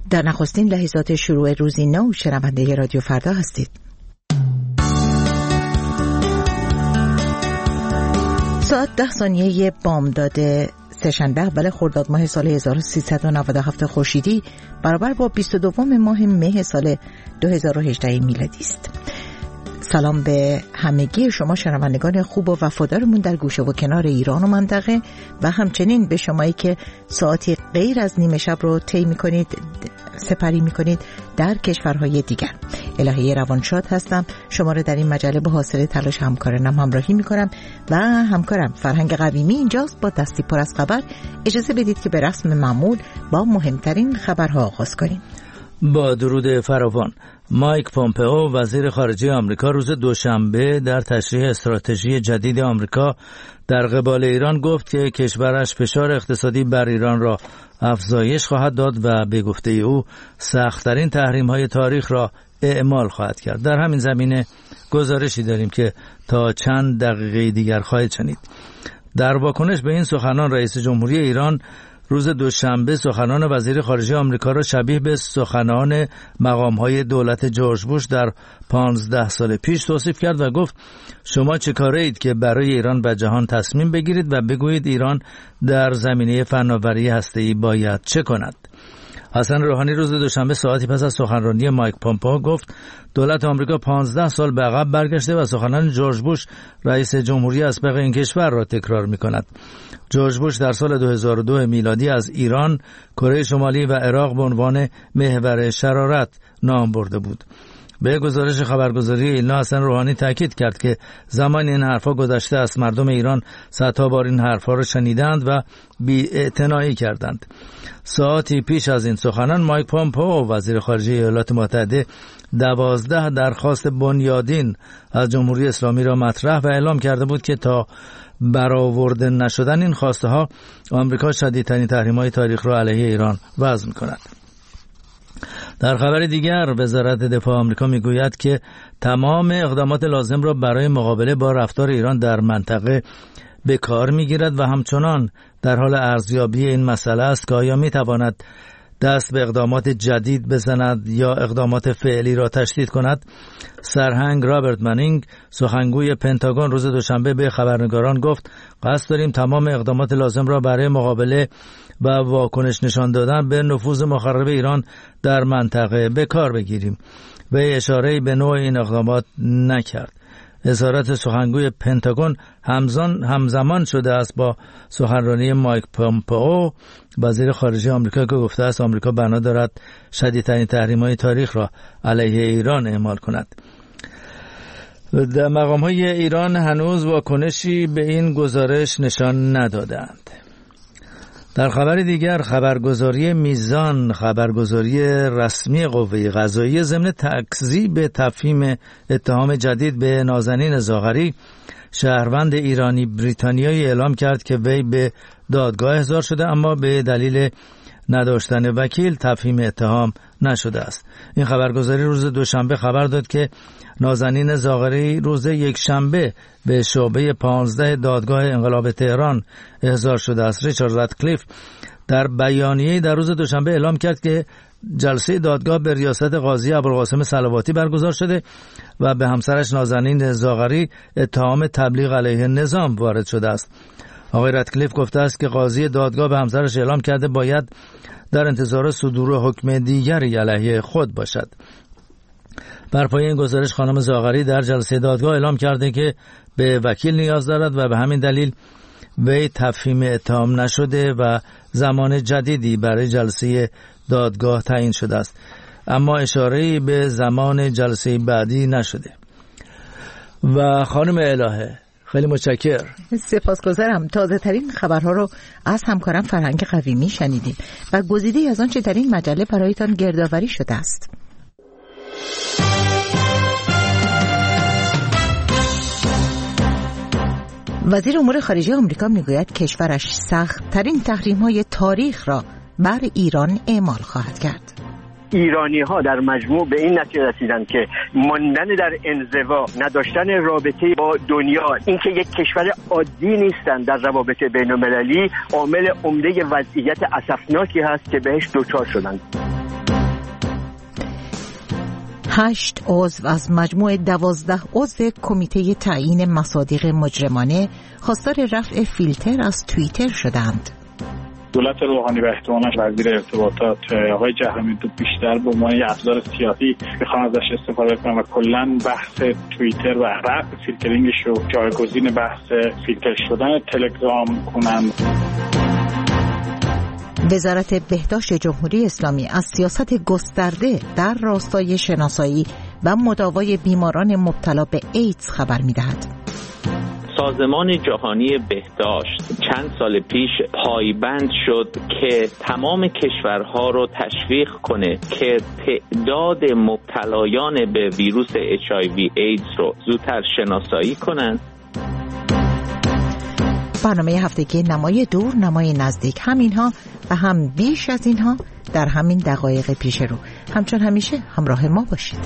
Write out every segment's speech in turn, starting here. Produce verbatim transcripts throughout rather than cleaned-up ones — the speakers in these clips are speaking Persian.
در نخستین لحظات شروع روزی نو شنونده رادیو فردا هستید. ساعت ده ثانیه بامداد سه‌شنبه اول خرداد ماه سال هزار و سیصد و نود و هفت خورشیدی برابر با بیست و دوم ماه مه سال دو هزار و هجده میلادی است. سلام به همگی شما شنوندگان خوب و وفادارمون در گوشه و کنار ایران و منطقه و همچنین به شمایی که ساعتی غیر از نیمه شب رو طی می‌کنید سپری می‌کنید در کشورهای دیگر. الهه روانشاد هستم، شما رو در این مجله با حاصل تلاش همکارانم همراهی می‌کنم و همکارم فرهنگ قویمی اینجاست. با دستی پر از خبر اجازه بدید که به رسم معمول با مهمترین خبرها آغاز کنیم. با درود فراوان، مایک پومپئو وزیر خارجه آمریکا روز دوشنبه در تشریح استراتژی جدید آمریکا در قبال ایران گفت که کشورش فشار اقتصادی بر ایران را افزایش خواهد داد و به گفته او سخت‌ترین تحریم‌های تاریخ را اعمال خواهد کرد. در همین زمینه گزارشی داریم که تا چند دقیقه دیگر خواهید شنید. در واکنش به این سخنان رئیس جمهوری ایران روز دوشنبه سخنان وزیر خارجه آمریکا را شبیه به سخنان مقام‌های دولت جورج بوش در پانزده سال پیش توصیف کرد و گفت شما چه کاره اید که برای ایران و جهان تصمیم بگیرید و بگویید ایران در زمینه فناوری هسته‌ای باید چه کند. حسن روحانی روز دوشنبه ساعتی پس از سخنرانی مایک پومپئو گفت دولت آمریکا پانزده سال به عقب برگشته و سخنان جورج بوش رئیس جمهوری اسبق این کشور را تکرار می‌کند. جورج بوش در سال دو هزار و دو میلادی از ایران، کره شمالی و عراق به عنوان محور شرارت نام برده بود. به گزارش خبرگزاری ایلنا حسن روحانی تاکید کرد که زمان این حرفا گذشته است. مردم ایران صدها بار این حرفا را شنیدند و بی‌اعتنایی کردند. ساعتی پیش از این سخنان مایک پومپئو وزیر خارجه ایالات متحده دوازده درخواست بنیادین از جمهوری اسلامی را مطرح و اعلام کرده بود که تا برآورده نشدن این خواسته ها آمریکا شدیدترین تحریم‌های تاریخ را علیه ایران وضع می‌کند. در خبر دیگر وزارت دفاع آمریکا میگوید که تمام اقدامات لازم را برای مقابله با رفتار ایران در منطقه به کار میگیرد و همچنان در حال ارزیابی این مسئله است که آیا میتواند دست به اقدامات جدید بزند یا اقدامات فعلی را تشدید کند. سرهنگ رابرت منینگ سخنگوی پنتاگون روز دوشنبه به خبرنگاران گفت قصد داریم تمام اقدامات لازم را برای مقابله و واکنش نشان دادن به نفوذ مخرب ایران در منطقه به کار بگیریم و اشاره‌ای به نوع این اقدامات نکرد. اظهارات سخنگوی پنتاگون همزمان همزمان شده است با سخنرانی مایک پومپئو وزیر خارجه آمریکا که گفته است آمریکا بنا دارد شدیدترین تحریم‌های تاریخ را علیه ایران اعمال کند. در مقام‌های ایران هنوز واکنشی به این گزارش نشان ندادند. در خبر دیگر خبرگزاری میزان خبرگزاری رسمی قوه قضاییه ضمن تکذیب تفهیم اتهام جدید به نازنین زاغری شهروند ایرانی بریتانیایی اعلام کرد که وی به دادگاه احضار شده اما به دلیل نداشتن وکیل تفهیم اتهام نشده است. این خبرگزاری روز دوشنبه خبر داد که نازنین زاغری روز یک شنبه به شعبه پانزده دادگاه انقلاب تهران احضار شده است. ریچارد رادکلیف در بیانیه‌ای در روز دوشنبه اعلام کرد که جلسه دادگاه به ریاست قاضی ابوالقاسم صلواتی برگزار شده و به همسرش نازنین زاغری اتهام تبلیغ علیه نظام وارد شده است. آقای رادکلیف گفته است که قاضی دادگاه به همسرش اعلام کرده باید در انتظار صدور حکم دیگری علیه خود باشد. بر پایه این گزارش خانم زاغری در جلسه دادگاه اعلام کرده که به وکیل نیاز دارد و به همین دلیل وی تفهیم اتهام نشده و زمان جدیدی برای جلسه دادگاه تعیین شده است، اما اشاره‌ای به زمان جلسه بعدی نشده. و خانم الهه خیلی متشکرم. سپاسگزارم. تازه ترین خبرها رو از همکارم فرهنگ قویمی شنیدیم و گزیده‌ای از آنچه در این مجله برایتان گردآوری شده است. وزیر امور خارجه آمریکا میگوید کشورش سخت‌ترین تحریم‌های تاریخ را بر ایران اعمال خواهد کرد. ایرانی ها در مجموع به این نتیجه رسیدند که ماندن در انزوا، نداشتن رابطه با دنیا، اینکه یک کشور عادی نیستند در روابط بین المللی، عامل عمده وضعیت اسفناکی هست که بهش دوچار شدند. هشت عضو از مجموع دوازده عضو کمیته تعیین مصادیق مجرمانه خواستار رفع فیلتر از توییتر شدند. دولت روحانی و احتمالاً وزیر ارتباطات آقای جهانی دو بیشتر به عنوان یک ابزار سیاسی میخوان ازش استفاده کنن و کلاً بحث توییتر و رفع فیلترینگش رو جایگزین بحث فیلتر شدن تلگرام کنن. وزارت بهداشت جمهوری اسلامی از سیاست گسترده در راستای شناسایی و مداوای بیماران مبتلا به ایدز خبر می‌دهد. سازمان جهانی بهداشت چند سال پیش پایبند شد که تمام کشورها رو تشویق کنه که تعداد مبتلایان به ویروس اچ آی وی ایدز رو زودتر شناسایی کنند. برنامه هفتگی نمای دور نمای نزدیک، همینها و هم بیش از اینها در همین دقایق پیش رو. همچون همیشه همراه ما باشید.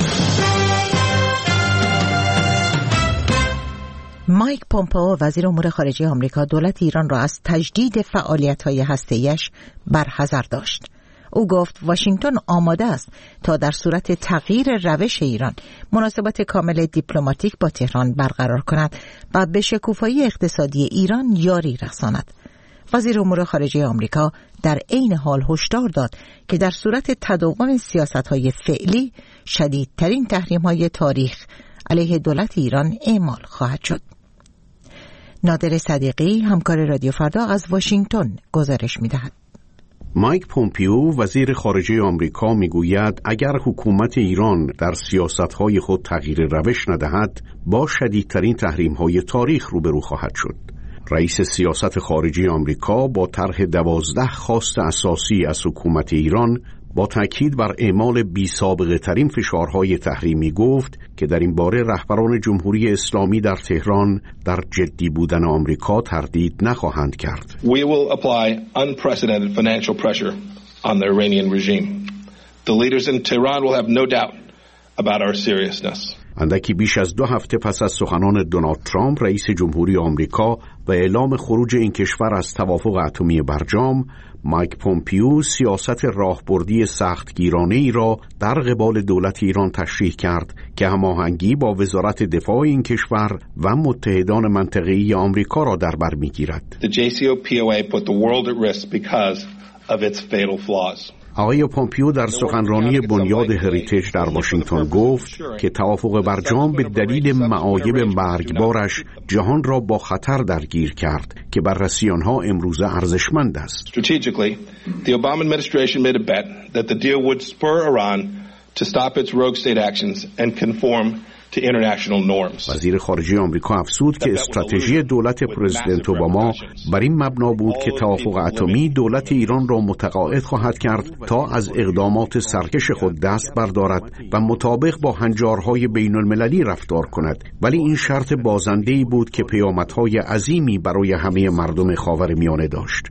مایک پومپئو وزیر امور خارجه آمریکا دولت ایران را از تجدید فعالیت‌های هسته‌ایش برحذر داشت. او گفت واشنگتن آماده است تا در صورت تغییر روش ایران مناسبات کامل دیپلماتیک با تهران برقرار کند و به شکوفایی اقتصادی ایران یاری رساند. وزیر امور خارجه آمریکا در عین حال هشدار داد که در صورت تداوم سیاست‌های فعلی شدیدترین تحریم‌های تاریخ علیه دولت ایران اعمال خواهد شد. نادر صدیقی همکار رادیو فردا از واشنگتن گزارش می‌دهد. مایک پومپئو وزیر خارجه آمریکا میگوید اگر حکومت ایران در سیاست‌های خود تغییر روش ندهد با شدیدترین تحریم‌های تاریخ روبرو خواهد شد. رئیس سیاست خارجی آمریکا با طرح دوازده خواست اساسی از حکومت ایران با تاکید بر اعمال بی‌سابقه ترین فشارهای تحریمی گفت که در این باره رهبران جمهوری اسلامی در تهران در جدی بودن آمریکا تردید نخواهند کرد. We will apply unprecedented financial pressure on the Iranian regime. The leaders in Tehran will have no doubt about our seriousness. اندکی بیش از دو هفته پس از سخنان دونالد ترامپ رئیس جمهوری آمریکا و اعلام خروج این کشور از توافق اتمی برجام، مایک پومپئو سیاست راهبردی سختگیرانه ای را در قبال دولت ایران تشریح کرد که هماهنگی با وزارت دفاع این کشور و متحدان منطقه‌ای آمریکا را در بر می‌گیرد. The جی سی پو پی او ای put the world at risk because of its fatal flaws. آقای پومپئو در سخنرانی بنیاد هریتیج در واشنگتن گفت که توافق برجام به دلیل معایب مرگبارش جهان را با خطر درگیر کرد که بررسی آنها امروزه ارزشمند است. Strategically, the Obama administration made a bet that the deal would spur Iran to stop its rogue state actions and conform to international norms. وزیر خارجه آمریکا افزود که استراتژی دولت پرزیدنت اوباما بر این مبنا بود که توافق اتمی دولت ایران را متقاعد خواهد کرد تا از اقدامات سرکش خود دست بردارد و مطابق با هنجارهای بین المللی رفتار کند، ولی این شرط بازنده‌ای بود که پیامدهای عظیمی برای همه مردم خاورمیانه داشت.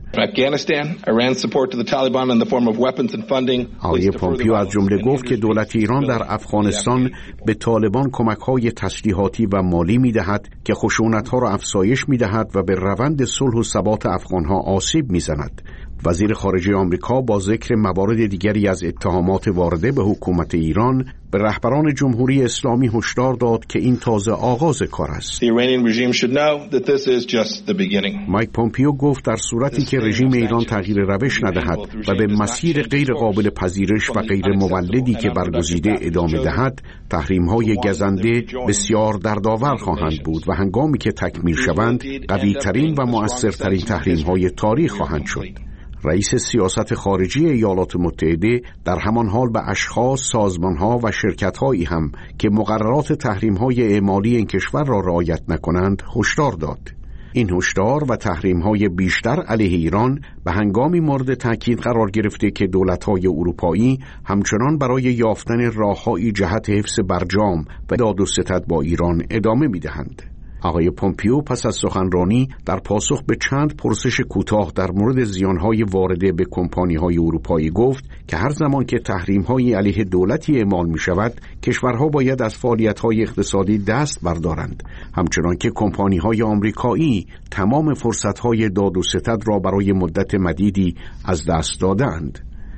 آقای پومپئو از جمله گفت که دولت ایران در افغانستان به طالبان کمک‌های تسلیحاتی و مالی می‌دهد که خشونت‌ها را افزایش می‌دهد و به روند صلح و ثبات افغان‌ها آسیب می‌زند. وزیر خارجه آمریکا با ذکر موارد دیگری از اتهامات وارده به حکومت ایران به رهبران جمهوری اسلامی هشدار داد که این تازه آغاز کار است. مایک پومپئو گفت در صورتی که رژیم ایران تغییر روش ندهد و به مسیر غیر قابل پذیرش و غیر مولدی که برگزیده ادامه دهد، تحریم‌های گزنده بسیار دردآور خواهند بود و هنگامی که تکمیل شوند قوی‌ترین و مؤثرترین تحریم‌های تاریخ خواهند شد. رئیس سیاست خارجی ایالات متحده در همان حال به اشخاص، سازمان‌ها و شرکت‌هایی هم که مقررات تحریم‌های اعمالی این کشور را رعایت نکنند هشدار داد. این هشدار و تحریم‌های بیشتر علیه ایران به هنگامی مورد تاکید قرار گرفته که دولت‌های اروپایی همچنان برای یافتن راه‌هایی جهت حفظ برجام و داد و ستد با ایران ادامه می‌دهند. آقای پومپئو پس از سخنرانی در پاسخ به چند پرسش کوتاه در مورد زیانهای وارده به کمپانی‌های اروپایی گفت که هر زمان که تحریم‌های علیه دولتی اعمال می‌شود، کشورها باید از فعالیت‌های اقتصادی دست بردارند، همچنان که کمپانی‌های آمریکایی تمام فرصت‌های داد و ستد را برای مدت مدیدی از دست دادند.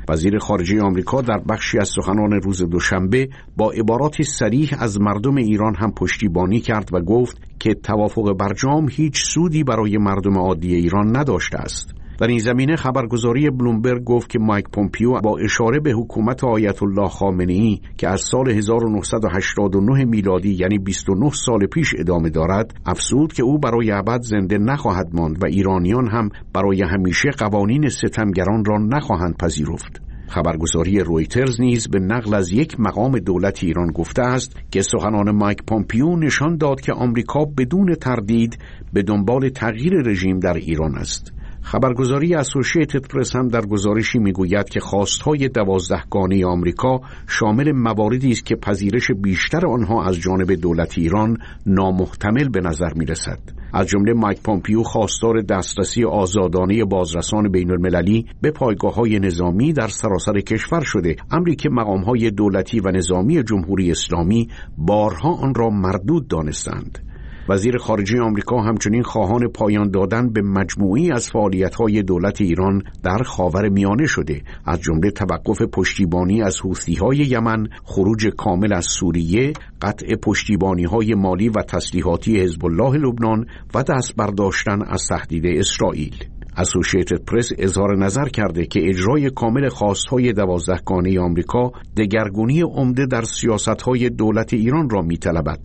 وزیر خارجه آمریکا در بخشی از سخنان روز دوشنبه با عباراتی صریح از مردم ایران هم پشتیبانی کرد و گفت که توافق برجام هیچ سودی برای مردم عادی ایران نداشته است. در این زمینه خبرگزاری بلومبرگ گفت که مایک پومپیو با اشاره به حکومت آیت الله خامنه‌ای که از سال هزار و نهصد و هشتاد و نه میلادی یعنی بیست و نه سال پیش ادامه دارد، افزود که او برای ابد زنده نخواهد ماند و ایرانیان هم برای همیشه قوانین ستمگران را نخواهند پذیرفت. خبرگزاری رویترز نیز به نقل از یک مقام دولت ایران گفته است که سخنان مایک پومپیو نشان داد که آمریکا بدون تردید به دنبال تغییر رژیم در ایران است. خبرگزاری اسوشییتد پرس هم در گزارشی میگوید که خواستهای دوازدهگانه آمریکا شامل مواردی است که پذیرش بیشتر آنها از جانب دولت ایران نامحتمل به نظر میرسد. از جمله مایک پومپیو خواستار دسترسی آزادانه بازرسان بین المللی به پایگاه‌های نظامی در سراسر کشور شده، امری که مقام‌های دولتی و نظامی جمهوری اسلامی بارها آن را مردود دانستند. وزیر خارجه آمریکا همچنین خواهان پایان دادن به مجموعی از فعالیت‌های دولت ایران در خاور میانه شده، از جمله توقف پشتیبانی از حوثی‌های یمن، خروج کامل از سوریه، قطع پشتیبانی‌های مالی و تسلیحاتی حزب الله لبنان و دست برداشتن از تهدید اسرائیل. اسوشییتد پرس اظهار نظر کرده که اجرای کامل خواست‌های دوازدهگانه آمریکا دگرگونی عمده در سیاست‌های دولت ایران را می‌طلبد.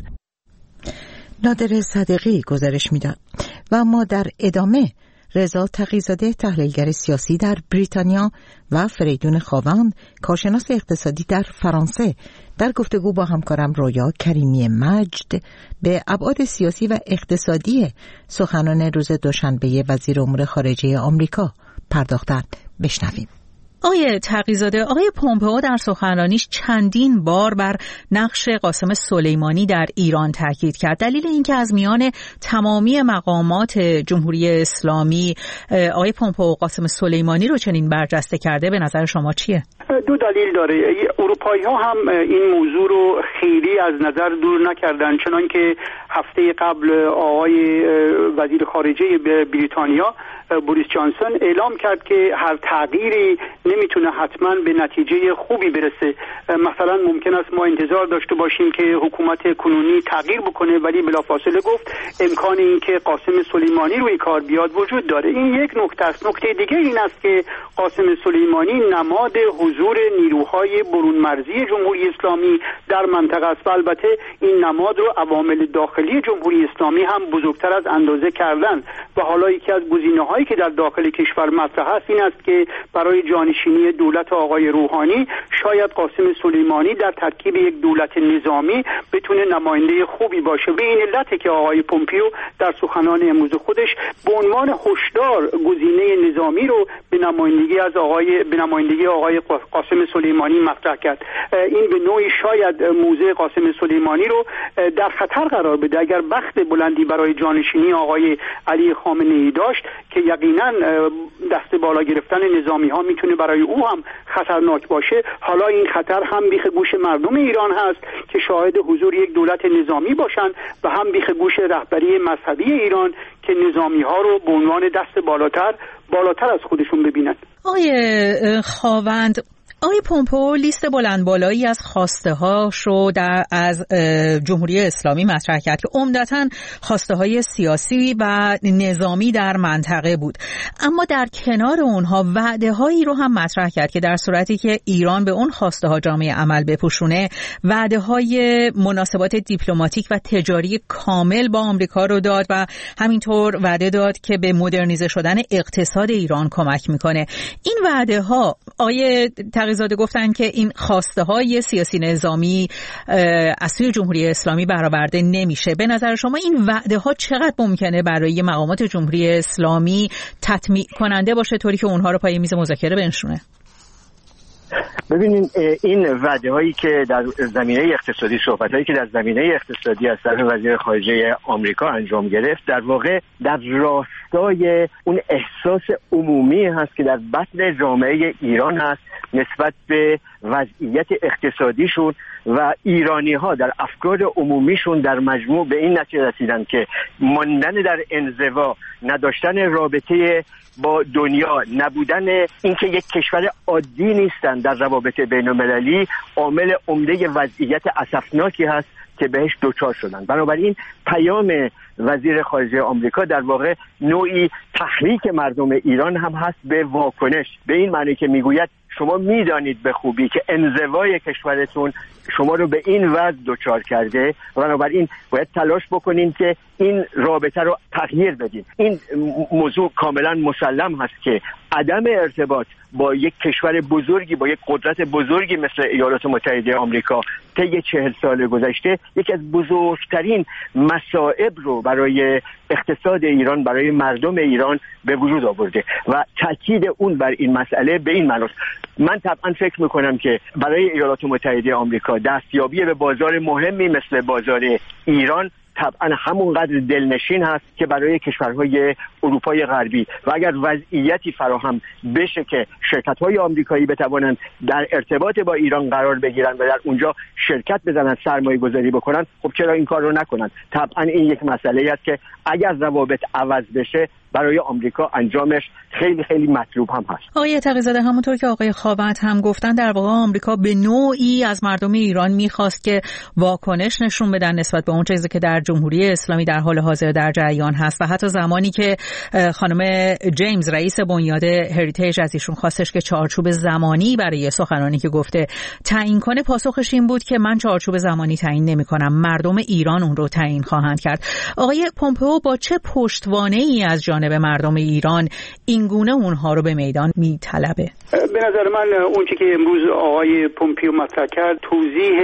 نادر صادقی گزارش میداد. و ما در ادامه رضا تقی‌زاده تحلیلگر سیاسی در بریتانیا و فریدون خاوند کارشناس اقتصادی در فرانسه در گفتگو با همکارم رویا کریمی مجد به ابعاد سیاسی و اقتصادی سخنان روز دوشنبه وزیر امور خارجه آمریکا پرداختند. بشنویم. آقای تقی‌زاده، آقای پومپئو در سخنرانیش چندین بار بر نقش قاسم سلیمانی در ایران تاکید کرد. دلیل اینکه از میان تمامی مقامات جمهوری اسلامی آقای پومپئو قاسم سلیمانی رو چنین برجسته کرده به نظر شما چیه؟ دو دلیل داره. اروپایی‌ها هم این موضوع رو خیلی از نظر دور نکردن، چنان که هفته قبل آقای وزیر خارجه بریتانیا بوریس جانسون اعلام کرد که هر تغییری نمیتونه حتما به نتیجه خوبی برسه. مثلا ممکن است ما انتظار داشته باشیم که حکومت کنونی تغییر بکنه، ولی بلافاصله گفت امکان این که قاسم سلیمانی روی کار بیاد وجود داره. این یک نکته است. نکته دیگه این است که قاسم سلیمانی نماد حضور نیروهای برون مرزی جمهوری اسلامی در منطقه است و البته این نماد رو عوامل داخلی جمهوری اسلامی هم بزرگتر از اندازه کردن و حالا یکی از گزینه‌هایی که در داخل کشور مطرح است این است که برای جانشینی دولت آقای روحانی شاید قاسم سلیمانی در ترکیب یک دولت نظامی بتونه نماینده خوبی باشه. به این علته که آقای پومپیو در سخنان امروز خودش به عنوان هشدار گزینه نظامی رو به نمایندگی از آقای به نمایندگی آقای قاسم سلیمانی مطرح کرد. این به نوعی شاید موضع قاسم سلیمانی رو در خطر قرار بده. اگر بخت بلندی برای جانشینی آقای علی خامنه‌ای داشت که یقینا دست بالا گرفتن نظامی ها میتونه برای او هم خطرناک باشه، حالا این خطر هم بیخ گوش مردم ایران هست که شاهد حضور یک دولت نظامی باشن و هم بیخ گوش رهبری مذهبی ایران که نظامی ها رو به عنوان دست بالاتر بالاتر از خودشون ببینن. آقای خاوند، آقای پومپئو لیست بلند بالایی از خواسته هاش رو در از جمهوری اسلامی مطرح کرد که عمدتاً خواسته های سیاسی و نظامی در منطقه بود، اما در کنار اونها وعده هایی رو هم مطرح کرد که در صورتی که ایران به اون خواسته ها جامعه عمل بپوشونه وعده های مناسبات دیپلماتیک و تجاری کامل با آمریکا رو داد و همینطور وعده داد که به مدرنیزه شدن اقتصاد ایران کمک میکنه. این وعده ها آقای تقی‌زاده گفتن که این خواسته های سیاسی نظامی از سوی جمهوری اسلامی برآورده نمیشه. به نظر شما این وعده ها چقدر ممکنه برای مقامات جمهوری اسلامی تطمیع کننده باشه طوری که اونها رو پای میز مذاکره بنشونه؟ ببینید این وعده هایی که در زمینه اقتصادی، صحبت هایی که در زمینه اقتصادی از طرف وزیر خارجه آمریکا انجام گرفت، در واقع در راستای اون احساس عمومی هست که در بطن جامعه ایران هست نسبت به وضعیت اقتصادیشون و ایرانی ها در افکار عمومیشون در مجموع به این نتیجه رسیدن که ماندن در انزوا، نداشتن رابطه با دنیا، نبودن اینکه یک کشور عادی نیستن در روابط بین المللی عامل عمده وضعیت اسفناکی هست که بهش دوچار شدن. بنابراین پیام وزیر خارجه آمریکا در واقع نوعی تحریک مردم ایران هم هست به واکنش، به این معنی که میگوید شما میدانید به خوبی که انزوای کشورتون شما رو به این وضع دوچار کرده و بنابراین باید تلاش بکنین که این رابطه رو تغییر بدین. این موضوع کاملا مسلم هست که عدم ارتباط با یک کشور بزرگی، با یک قدرت بزرگی مثل ایالات متحده آمریکا طی چهل سال گذشته یکی از بزرگترین مصائب رو برای اقتصاد ایران، برای مردم ایران به وجود آورده و تاکید اون بر این مسئله به این معناست. من طبعا فکر میکنم که برای ایالات متحده آمریکا دستیابی به بازار مهمی مثل بازار ایران طبعا همونقدر دلنشین هست که برای کشورهای اروپای غربی و اگر وضعیتی فراهم بشه که شرکت‌های آمریکایی بتوانند در ارتباط با ایران قرار بگیرن و در اونجا شرکت بزنن، سرمایه گذاری بکنن، خب چرا این کار رو نکنن؟ طبعا این یک مسئله است که اگر روابط عوض بشه برای آمریکا انجامش خیلی خیلی مطلوب هم هست. آقای تقی‌زاده، همونطور که آقای خاوند هم گفتن، در واقع آمریکا به نوعی از مردم ایران میخواست که واکنش نشون بدن نسبت به اون چیزی که در جمهوری اسلامی در حال حاضر در جریان هست و حتی زمانی که خانم جیمز رئیس بنیاد هریتیج از ایشون خواستش که چارچوب زمانی برای سخنرانی که گفته تعیین کنه، پاسخش این بود که من چارچوب زمانی تعیین نمی‌کنم، مردم ایران اون رو تعیین خواهند کرد. آقای پومپئو با چه پشتوانه‌ای از جانب مردم ایران اینگونه اونها رو به میدان میطلبه؟ به نظر من اون چیزی که امروز آقای پومپئو مطرح کرد توضیح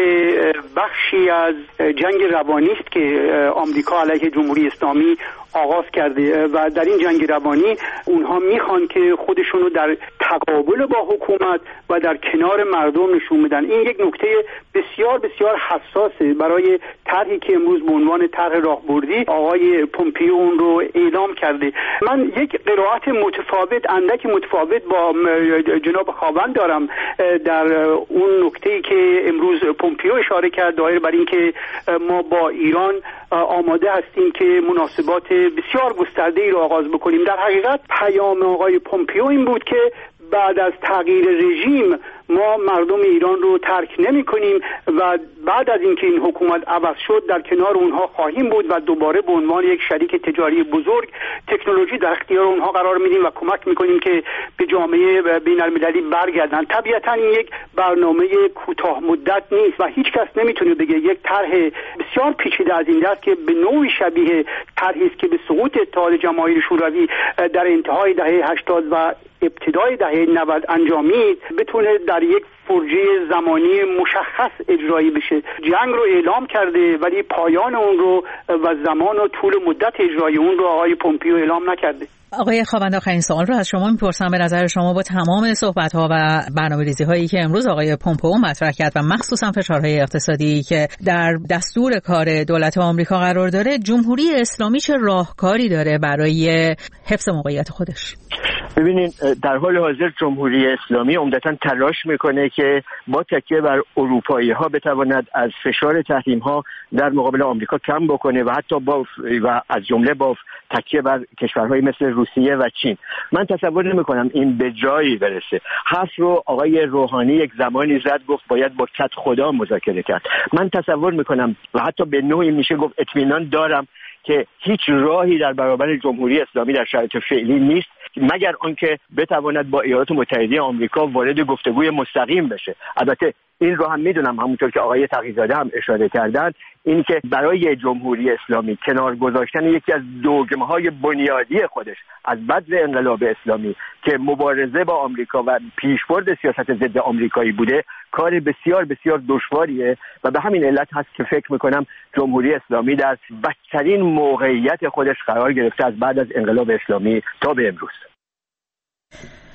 بخشی از جنگ روانی است که آمریکا علیه جمهوری اسلامی آغاز کرده و در این جنگ روانی اونها میخوان که خودشونو در تقابل با حکومت و در کنار مردم نشون بدن. این یک نکته بسیار بسیار حساسه برای طرحی که امروز به عنوان طرح راهبردی آقای پومپئو اون رو اعلام کرده. من یک قرائت متفاوت، اندکی متفاوت با جناب خاوند دارم در اون نکته‌ای که امروز پومپئو اشاره کرد دایر بر این که ما با ایران آماده هستیم که مناسبات بسیار گسترده‌ای رو آغاز بکنیم. در حقیقت پیام آقای پومپئو این بود که بعد از تغییر رژیم ما مردم ایران رو ترک نمی کنیم و بعد از اینکه این حکومت عوض شد در کنار اونها خواهیم بود و دوباره به عنوان یک شریک تجاری بزرگ تکنولوژی در اختیار اونها قرار میدیم و کمک میکنیم که به جامعه بین المللی برگردن. طبیعتا این یک برنامه کوتاه مدت نیست و هیچ کس نمیتونه بگه یک طرح بسیار پیچیده از این دست که به نوعی شبیه طرحی است که به سقوط اتحاد جماهیر شوروی در انتهای دهه هشتاد و ابتدای دهه نود انجامید بتونه در یک فرجه زمانی مشخص اجرایی بشه. جنگ رو اعلام کرده ولی پایان اون رو و زمان و طول مدت اجرایی اون رو آقای پومپئو اعلام نکرده. آقای خاوند، آخرین سوال رو از شما میپرسم. به نظر شما با تمام صحبت‌ها و برنامه‌ریزی هایی که امروز آقای پومپئو مطرح کرد و مخصوصا فشارهای اقتصادی که در دستور کار دولت آمریکا قرار داره، جمهوری اسلامی چه راهکاری داره برای حفظ موقعیت خودش؟ ببینید، در حال حاضر جمهوری اسلامی عمدتاً تلاش میکنه که با تکیه بر اروپایی ها بتواند از فشار تحریم ها در مقابل آمریکا کم بکنه و حتی با و از جمله با تکیه بر کشورهای مثل روسیه و چین. من تصور نمی کنم این به جایی برسه. حرف رو آقای روحانی یک زمانی زد، گفت باید با کت خدا مذاکره کرد. من تصور می کنم و حتی به نوعی میشه گفت اطمینان دارم که هیچ راهی در برابر جمهوری اسلامی در شرایط فعلی نیست مگر آنکه بتواند با ایالات متحده آمریکا وارد گفتگوی مستقیم بشه. البته این رو هم میدونم، همونطور که آقای تقی‌زاده هم اشاره کردن، این که برای جمهوری اسلامی کنار گذاشتن یکی از دوگمه‌های بنیادی خودش از بدو انقلاب اسلامی که مبارزه با آمریکا و پیشبرد سیاست ضد آمریکایی بوده کار بسیار بسیار دشواریه و به همین علت هست که فکر میکنم جمهوری اسلامی در بدترین موقعیت خودش قرار گرفته از بعد از انقلاب اسلامی تا به امروز.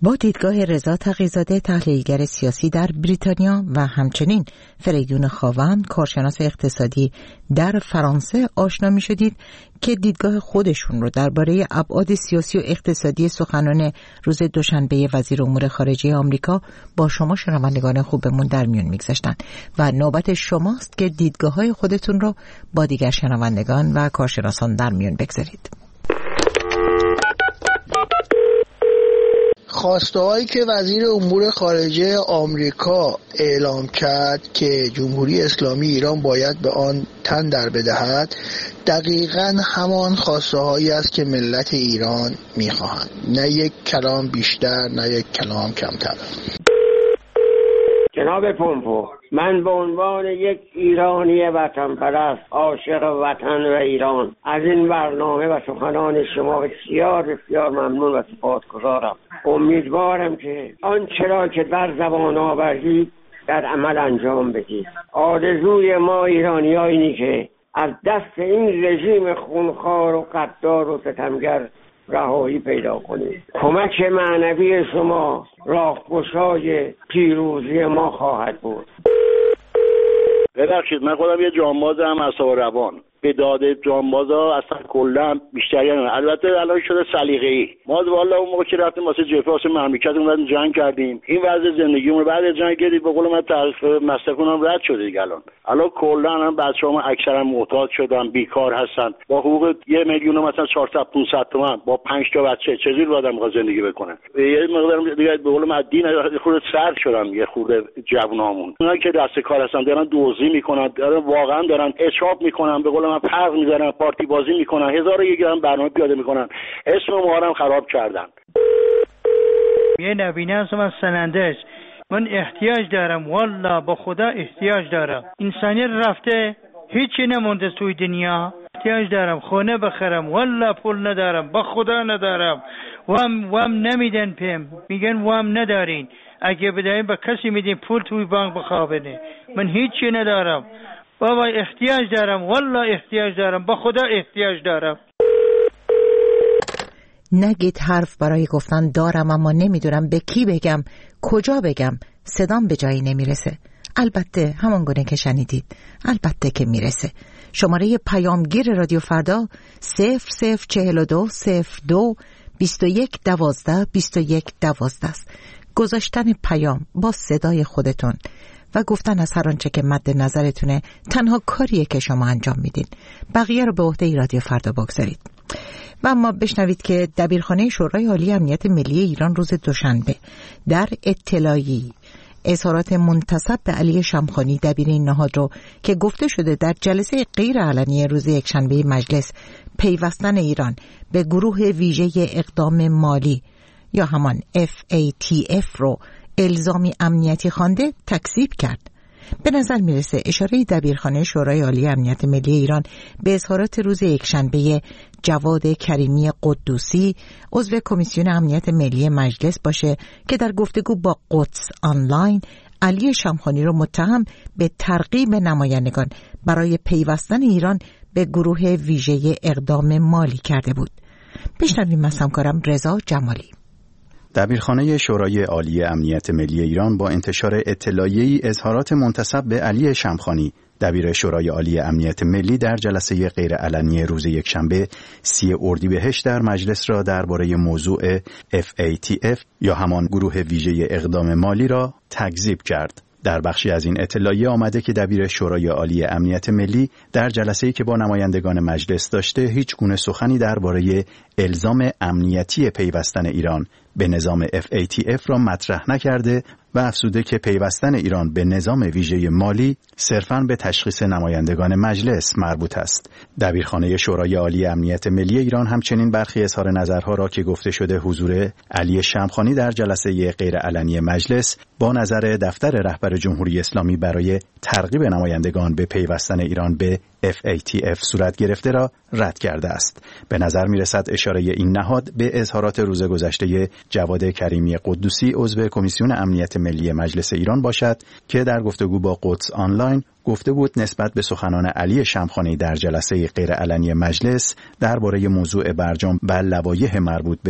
با دیدگاه رضا تقی‌زاده تحلیلگر سیاسی در بریتانیا و همچنین فریدون خاوند کارشناس اقتصادی در فرانسه آشنا می شدید که دیدگاه خودشون رو درباره ابعاد سیاسی و اقتصادی سخنان روز دوشنبه وزیر امور خارجه آمریکا با شما شنوندگان خوبمون در میون میگذاشتن و نوبت شماست که دیدگاه های خودتون رو با دیگر شنوندگان و کارشناسان در میون بگذارید. خواسته‌هایی که وزیر امور خارجه آمریکا اعلام کرد که جمهوری اسلامی ایران باید به آن تن در بدهد دقیقاً همان خواسته‌هایی است که ملت ایران می‌خواهند، نه یک کلام بیشتر نه یک کلام کمتر. جناب پومپو، من به عنوان یک ایرانی وطن پرست عاشق وطن و ایران از این برنامه و سخنان شما بسیار بسیار ممنون و سپاسگزارم. امیدوارم که آنچه را که در زبان آوردید در عمل انجام بدید. آرزوی ما ایرانی‌ها اینی که از دست این رژیم خونخوار و غدار و ستمگر رهایی پیدا کنید. کمک معنوی شما راهگشای پیروزی ما خواهد بود. ببخشید من خودم یه جانبازم اعصاب روان. به داد جانبازا اصلا کلا بیشتری نه. البته الان شده سلیقه‌ای. ما والا اون موقع که رفتیم واسه جفاس مملکتمون رو جنگ کردیم. این وضع زندگیمون بعد از جنگ دیدید به قول من تعریف مصرفمون رد شده دیگه. الان الان کلا هم بچه‌ها اکثرا محتاج شدن، بیکار هستن. با حقوق یه میلیون مثلا چهارصد پانصد تومن با پنج تا بچه چجوری آدم می‌خواد زندگی بکنه؟ یه مقدار دیگه به قول من دین خود سر شدن یه خورده جوونامون. اونایی که دست کار هستن دارن دزدی میکنن، دارن واقعا دارن اچاپ میکنن، به قول من پرق میزنن، پارتی بازی میکنن، هزار و یک گرم برنامه پیاده میکنن، اسم ما رو هم خراب کردن. یه نبینه هستم از سنندج، من احتیاج دارم، والله با خدا احتیاج دارم. انسانیت رفته، هیچی نمونده توی دنیا. احتیاج دارم خونه بخرم، والله پول ندارم، با خدا ندارم. وام وام نمیدن پیم، میگن وام ندارین، اگه بدهیم به کسی میدین پول توی بانک بخوابنه. من هیچی ندارم بابا، احتیاج دارم، والله احتیاج دارم، با خدا احتیاج دارم. نگید حرف برای گفتن دارم اما نمیدونم به کی بگم، کجا بگم، صدام به جایی نمیرسه. البته همان گونه که شنیدید، البته که میرسه. شماره پیامگیر رادیو فردا صفر صفر چهل و دو صفر دو بیست و یک دوازده بیست و یک دوازده است. گذاشتن پیام با صدای خودتون و گفتن از هر آنچه که مد نظرتونه تنها کاریه که شما انجام میدین. بقیه رو به عهده رادیو فردا بگذارید. و اما بشنوید که دبیرخانه شورای عالی امنیت ملی ایران روز دوشنبه در اطلاعی اظهارات منتسب به علی شمخانی دبیر این نهاد رو که گفته شده در جلسه غیر علنی روز یکشنبه مجلس پیوستن ایران به گروه ویژه اقدام مالی یا همان اف ای تی اف رو الزامی امنیتی خوانده تکذیب کرد. به نظر میرسه اشاره دبیرخانه شورای عالی امنیت ملی ایران به اظهارات روز یکشنبه جواد کریمی قدوسی عضو کمیسیون امنیت ملی مجلس باشه که در گفتگو با قدس آنلاین علی شمخانی رو متهم به ترغیب نمایندگان برای پیوستن ایران به گروه ویژه اقدام مالی کرده بود. بشنویم از همکارم رضا جمالی. دبیرخانه شورای عالی امنیت ملی ایران با انتشار اطلاعیه‌ای اظهارات منتسب به علی شمخانی دبیر شورای عالی امنیت ملی در جلسه غیرعلنی روز یکشنبه سی اردیبهشت در مجلس را درباره موضوع اف ای تی اف یا همان گروه ویژه اقدام مالی را تکذیب کرد. در بخشی از این اطلاعیه آمده که دبیر شورای عالی امنیت ملی در جلسه‌ای که با نمایندگان مجلس داشته هیچ گونه سخنی درباره الزام امنیتی پیوستن ایران به نظام اف ای تی اف را مطرح نکرده و افزوده که پیوستن ایران به نظام ویژه مالی صرفاً به تشخیص نمایندگان مجلس مربوط است. دبیرخانه شورای عالی امنیت ملی ایران همچنین برخی اظهار نظرها را که گفته شده حضور علی شمخانی در جلسه غیرعلنی مجلس با نظر دفتر رهبر جمهوری اسلامی برای ترغیب نمایندگان به پیوستن ایران به اف ای تی اف صورت گرفته را رد کرده است. به نظر می‌رسد اشاره این نهاد به اظهارات روز گذشته جواد کریمی قدوسی عضو کمیسیون امنیت ملی مجلس ایران باشد که در گفتگو با قدس آنلاین گفته بود نسبت به سخنان علی شمخانی در جلسه غیرعلنی مجلس درباره موضوع برجام و لوایح مربوط به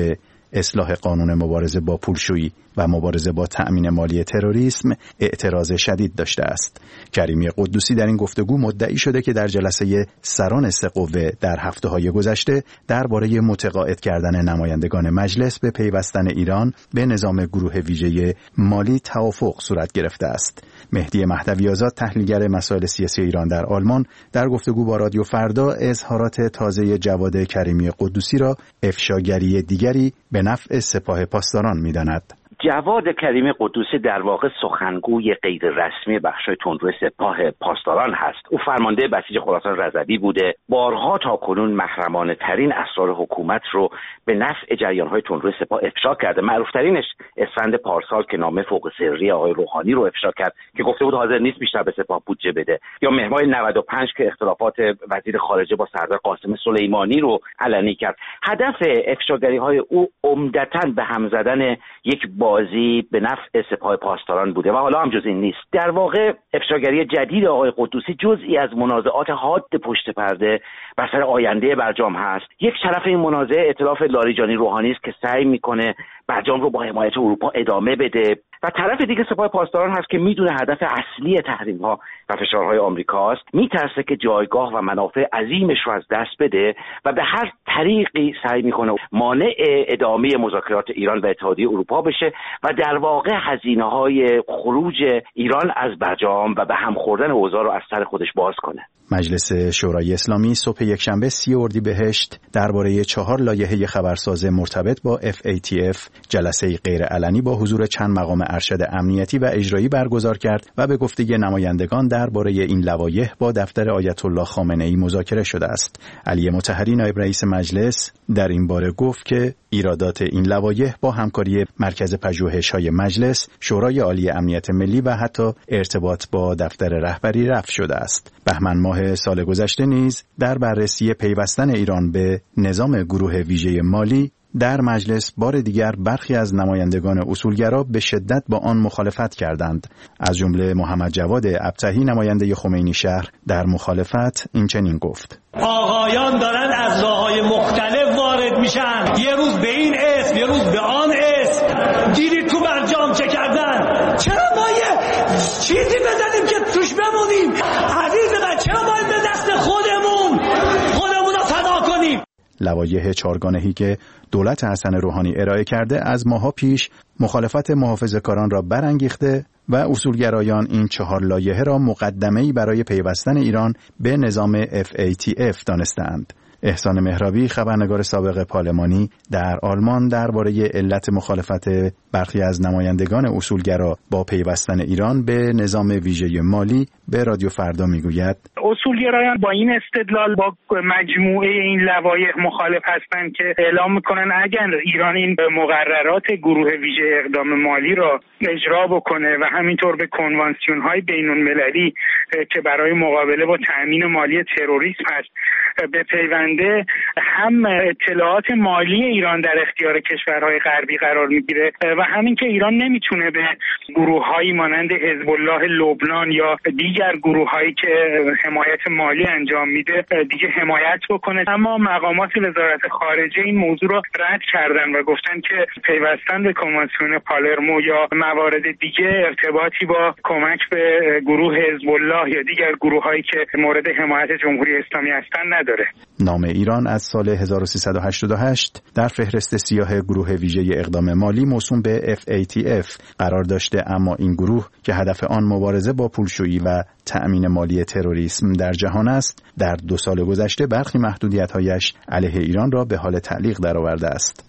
اصلاح قانون مبارزه با پولشویی و مبارزه با تأمین مالی تروریسم اعتراض شدید داشته است. کریمی قدوسی در این گفتگو مدعی شده که در جلسه سران سه قوه در هفته‌های گذشته درباره متقاعد کردن نمایندگان مجلس به پیوستن ایران به نظام گروه ویژه مالی توافق صورت گرفته است. مهدی مهدوی آزاد، تحلیلگر مسائل سیاسی ایران در آلمان، در گفتگو با رادیو فردا اظهارات تازه جواد کریمی قدوسی را افشاگری دیگری به نفع سپاه پاسداران می‌داند. جواد کریمی قدوسی در واقع سخنگوی غیر رسمی بخشای تندرو سپاه پاسداران هست. او فرمانده بسیج خراسان رضوی بوده. بارها تا کنون محرمانه ترین اسرار حکومت رو به نفع جریان‌های تندرو سپاه افشا کرده. معروف‌ترینش اسفند پارسال که نامه فوق سری آقای روحانی رو افشا کرد که گفته بود حاضر نیست بیشتر به سپاه بودجه بده، یا مهر نود و پنج که اختلافات وزیر خارجه با سردار قاسم سلیمانی رو علنی کرد. هدف افشاگری‌های او عمدتاً به هم زدن یک بازی به نفع سپاه پاسداران بوده و حالا هم جز این نیست. در واقع افشاگری جدید آقای قدوسی جزئی از منازعات حاد پشت پرده بر سر آینده برجام هست. یک طرف این منازعه ائتلاف لاریجانی روحانی است که سعی میکنه برجام رو با حمایت اروپا ادامه بده و طرف دیگه سپاه پاسداران هست که میدونه هدف اصلی تحریم‌ها و فشارهای آمریکا است، میترسه که جایگاه و منافع عظیمش رو از دست بده و به هر طریقی سعی میکنه مانع ادامه مذاکرات ایران و اتحادیه اروپا بشه و در واقع هزینه‌های خروج ایران از برجام و به هم خوردن اوضاع رو از سر خودش باز کنه. مجلس شورای اسلامی صبح یکشنبه سی اردیبهشت درباره چهار لایحه خبرساز مرتبط با اف ای تی اف جلسه غیر علنی با حضور چند مقام ارشد امنیتی و اجرایی برگزار کرد و به گفته نمایندگان درباره این لوایح با دفتر آیت الله خامنه‌ای مذاکره شده است. علی مطهری نایب رئیس مجلس در این باره گفت که ایرادات این لوایح با همکاری مرکز پژوهش‌های مجلس، شورای عالی امنیت ملی و حتی ارتباط با دفتر رهبری رفع شده است. بهمن ماه سال گذشته نیز در بررسی پیوستن ایران به نظام گروه ویژه مالی در مجلس بار دیگر برخی از نمایندگان اصولگرا به شدت با آن مخالفت کردند. از جمله محمد جواد ابطحی نماینده خمینی شهر در مخالفت این چنین گفت: آقایان دارن از راه‌های مختلف وارد میشن، یه روز به این اسم یه روز به آن اسم. دیدید تو برجام چه کردن؟ چرا ما یه چیزی بزنیم که توش بمونیم؟ عزیز من چرا باید به دست خودمون خودمون رو فدا کنیم؟ لوایح چهارگانه‌ای که دولت حسن روحانی ارائه کرده از ماها پیش مخالفت محافظه‌کاران را برانگیخته و اصولگرایان این چهار لایحه را مقدمه‌ای برای پیوستن ایران به نظام اف ای تی اف دانستند. احسان مهرابی، خبرنگار سابق پارلمانی در آلمان، درباره علت مخالفت برخی از نمایندگان اصولگرا با پیوستن ایران به نظام ویژه مالی به رادیو فردا میگوید: اصولگرایان با این استدلال با مجموعه این لوایح مخالف هستند که اعلام میکنن اگر ایران این مقررات گروه ویژه اقدام مالی را اجرا بکنه و همینطور به کنوانسیون های بین المللی که برای مقابله با تأمین مالی تروریسم هست به پیونده، هم اطلاعات مالی ایران در اختیار کشورهای غربی قرار میگیره و همین که ایران نمیتونه به گروه‌هایی مانند حزب الله لبنان یا دیگر گروه‌هایی که حمایت مالی انجام میده دیگه حمایت بکنه. اما مقامات وزارت خارجه این موضوع رو رد کردن و گفتن که پیوستن به کنوانسیون پالرمو یا موارد دیگه ارتباطی با کمک به گروه حزب الله یا دیگر گروه‌هایی که مورد حمایت جمهوری اسلامی هستن نداره. نام ایران از سال هزار و سیصد و هشتاد و هشت در فهرست سیاه گروه ویژه اقدام مالی موسوم به اف ای تی اف قرار داشته، اما این گروه که هدف آن مبارزه با پولشویی و تأمین مالی تروریسم در جهان است، در دو سال گذشته برخی محدودیت‌هایش علیه ایران را به حال تعلیق درآورده است.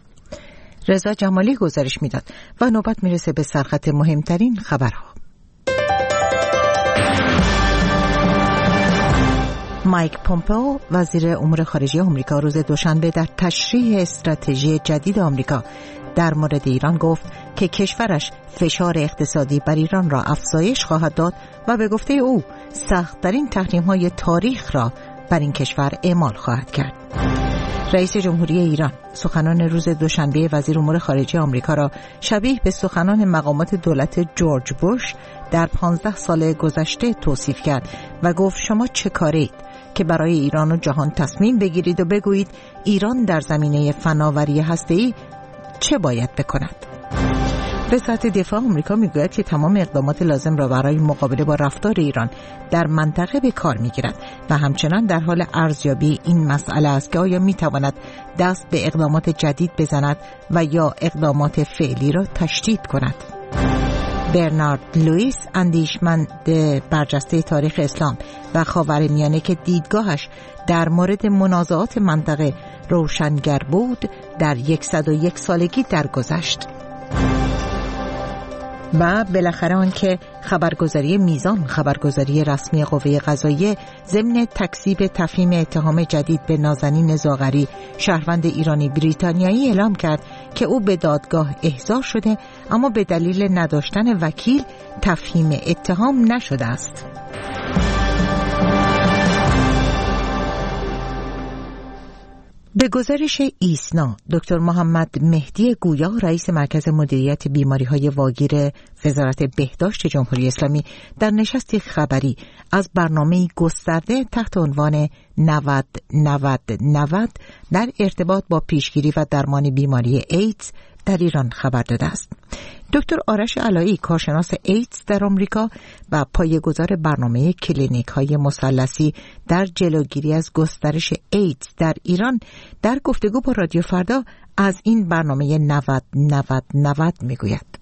رضا جمالی گزارش میداد و نوبت میرسه به سرخط مهمترین خبرها. مایک پومپئو وزیر امور خارجه آمریکا روز دوشنبه در تشریح استراتژی جدید آمریکا در مورد ایران گفت که کشورش فشار اقتصادی بر ایران را افزایش خواهد داد و به گفته او سخت‌ترین تحریم‌های تاریخ را بر این کشور اعمال خواهد کرد. رئیس جمهوری ایران سخنان روز دوشنبه وزیر امور خارجه آمریکا را شبیه به سخنان مقامات دولت جورج بوش در پانزده سال گذشته توصیف کرد و گفت شما چه کارید که برای ایران و جهان تصمیم بگیرید و بگویید ایران در زمینه فناوری هسته‌ای چه باید بکند؟ وزارت دفاع آمریکا میگوید که تمام اقدامات لازم را برای مقابله با رفتار ایران در منطقه به کار میگیرد و همچنان در حال ارزیابی این مسئله است که آیا میتواند دست به اقدامات جدید بزند و یا اقدامات فعلی را تشدید کند. برنارد لوئیس، اندیشمند برجسته تاریخ اسلام و خاورمیانه که دیدگاهش در مورد منازعات منطقه روشنگر بود، در صد و یک سالگی درگذشت. و بالاخره آن که خبرگزاری میزان، خبرگزاری رسمی قوه قضاییه، ضمن تکذیب تفهیم اتهام جدید به نازنین زاغری، شهروند ایرانی بریتانیایی، اعلام کرد که او به دادگاه احضار شده اما به دلیل نداشتن وکیل تفهیم اتهام نشده است. به گزارش ایسنا، دکتر محمد مهدی گویا، رئیس مرکز مدیریت بیماری‌های واگیر وزارت بهداشت جمهوری اسلامی، در نشستی خبری از برنامه‌ای گسترده تحت عنوان نود نود نود در ارتباط با پیشگیری و درمان بیماری ایدز در ایران خبر داده است. دکتر آرش علایی، کارشناس ایدز در آمریکا و پایه‌گذار برنامه کلینیک‌های مثلثی در جلوگیری از گسترش ایدز در ایران، در گفتگو با رادیو فردا از این برنامه نود نود نود میگوید.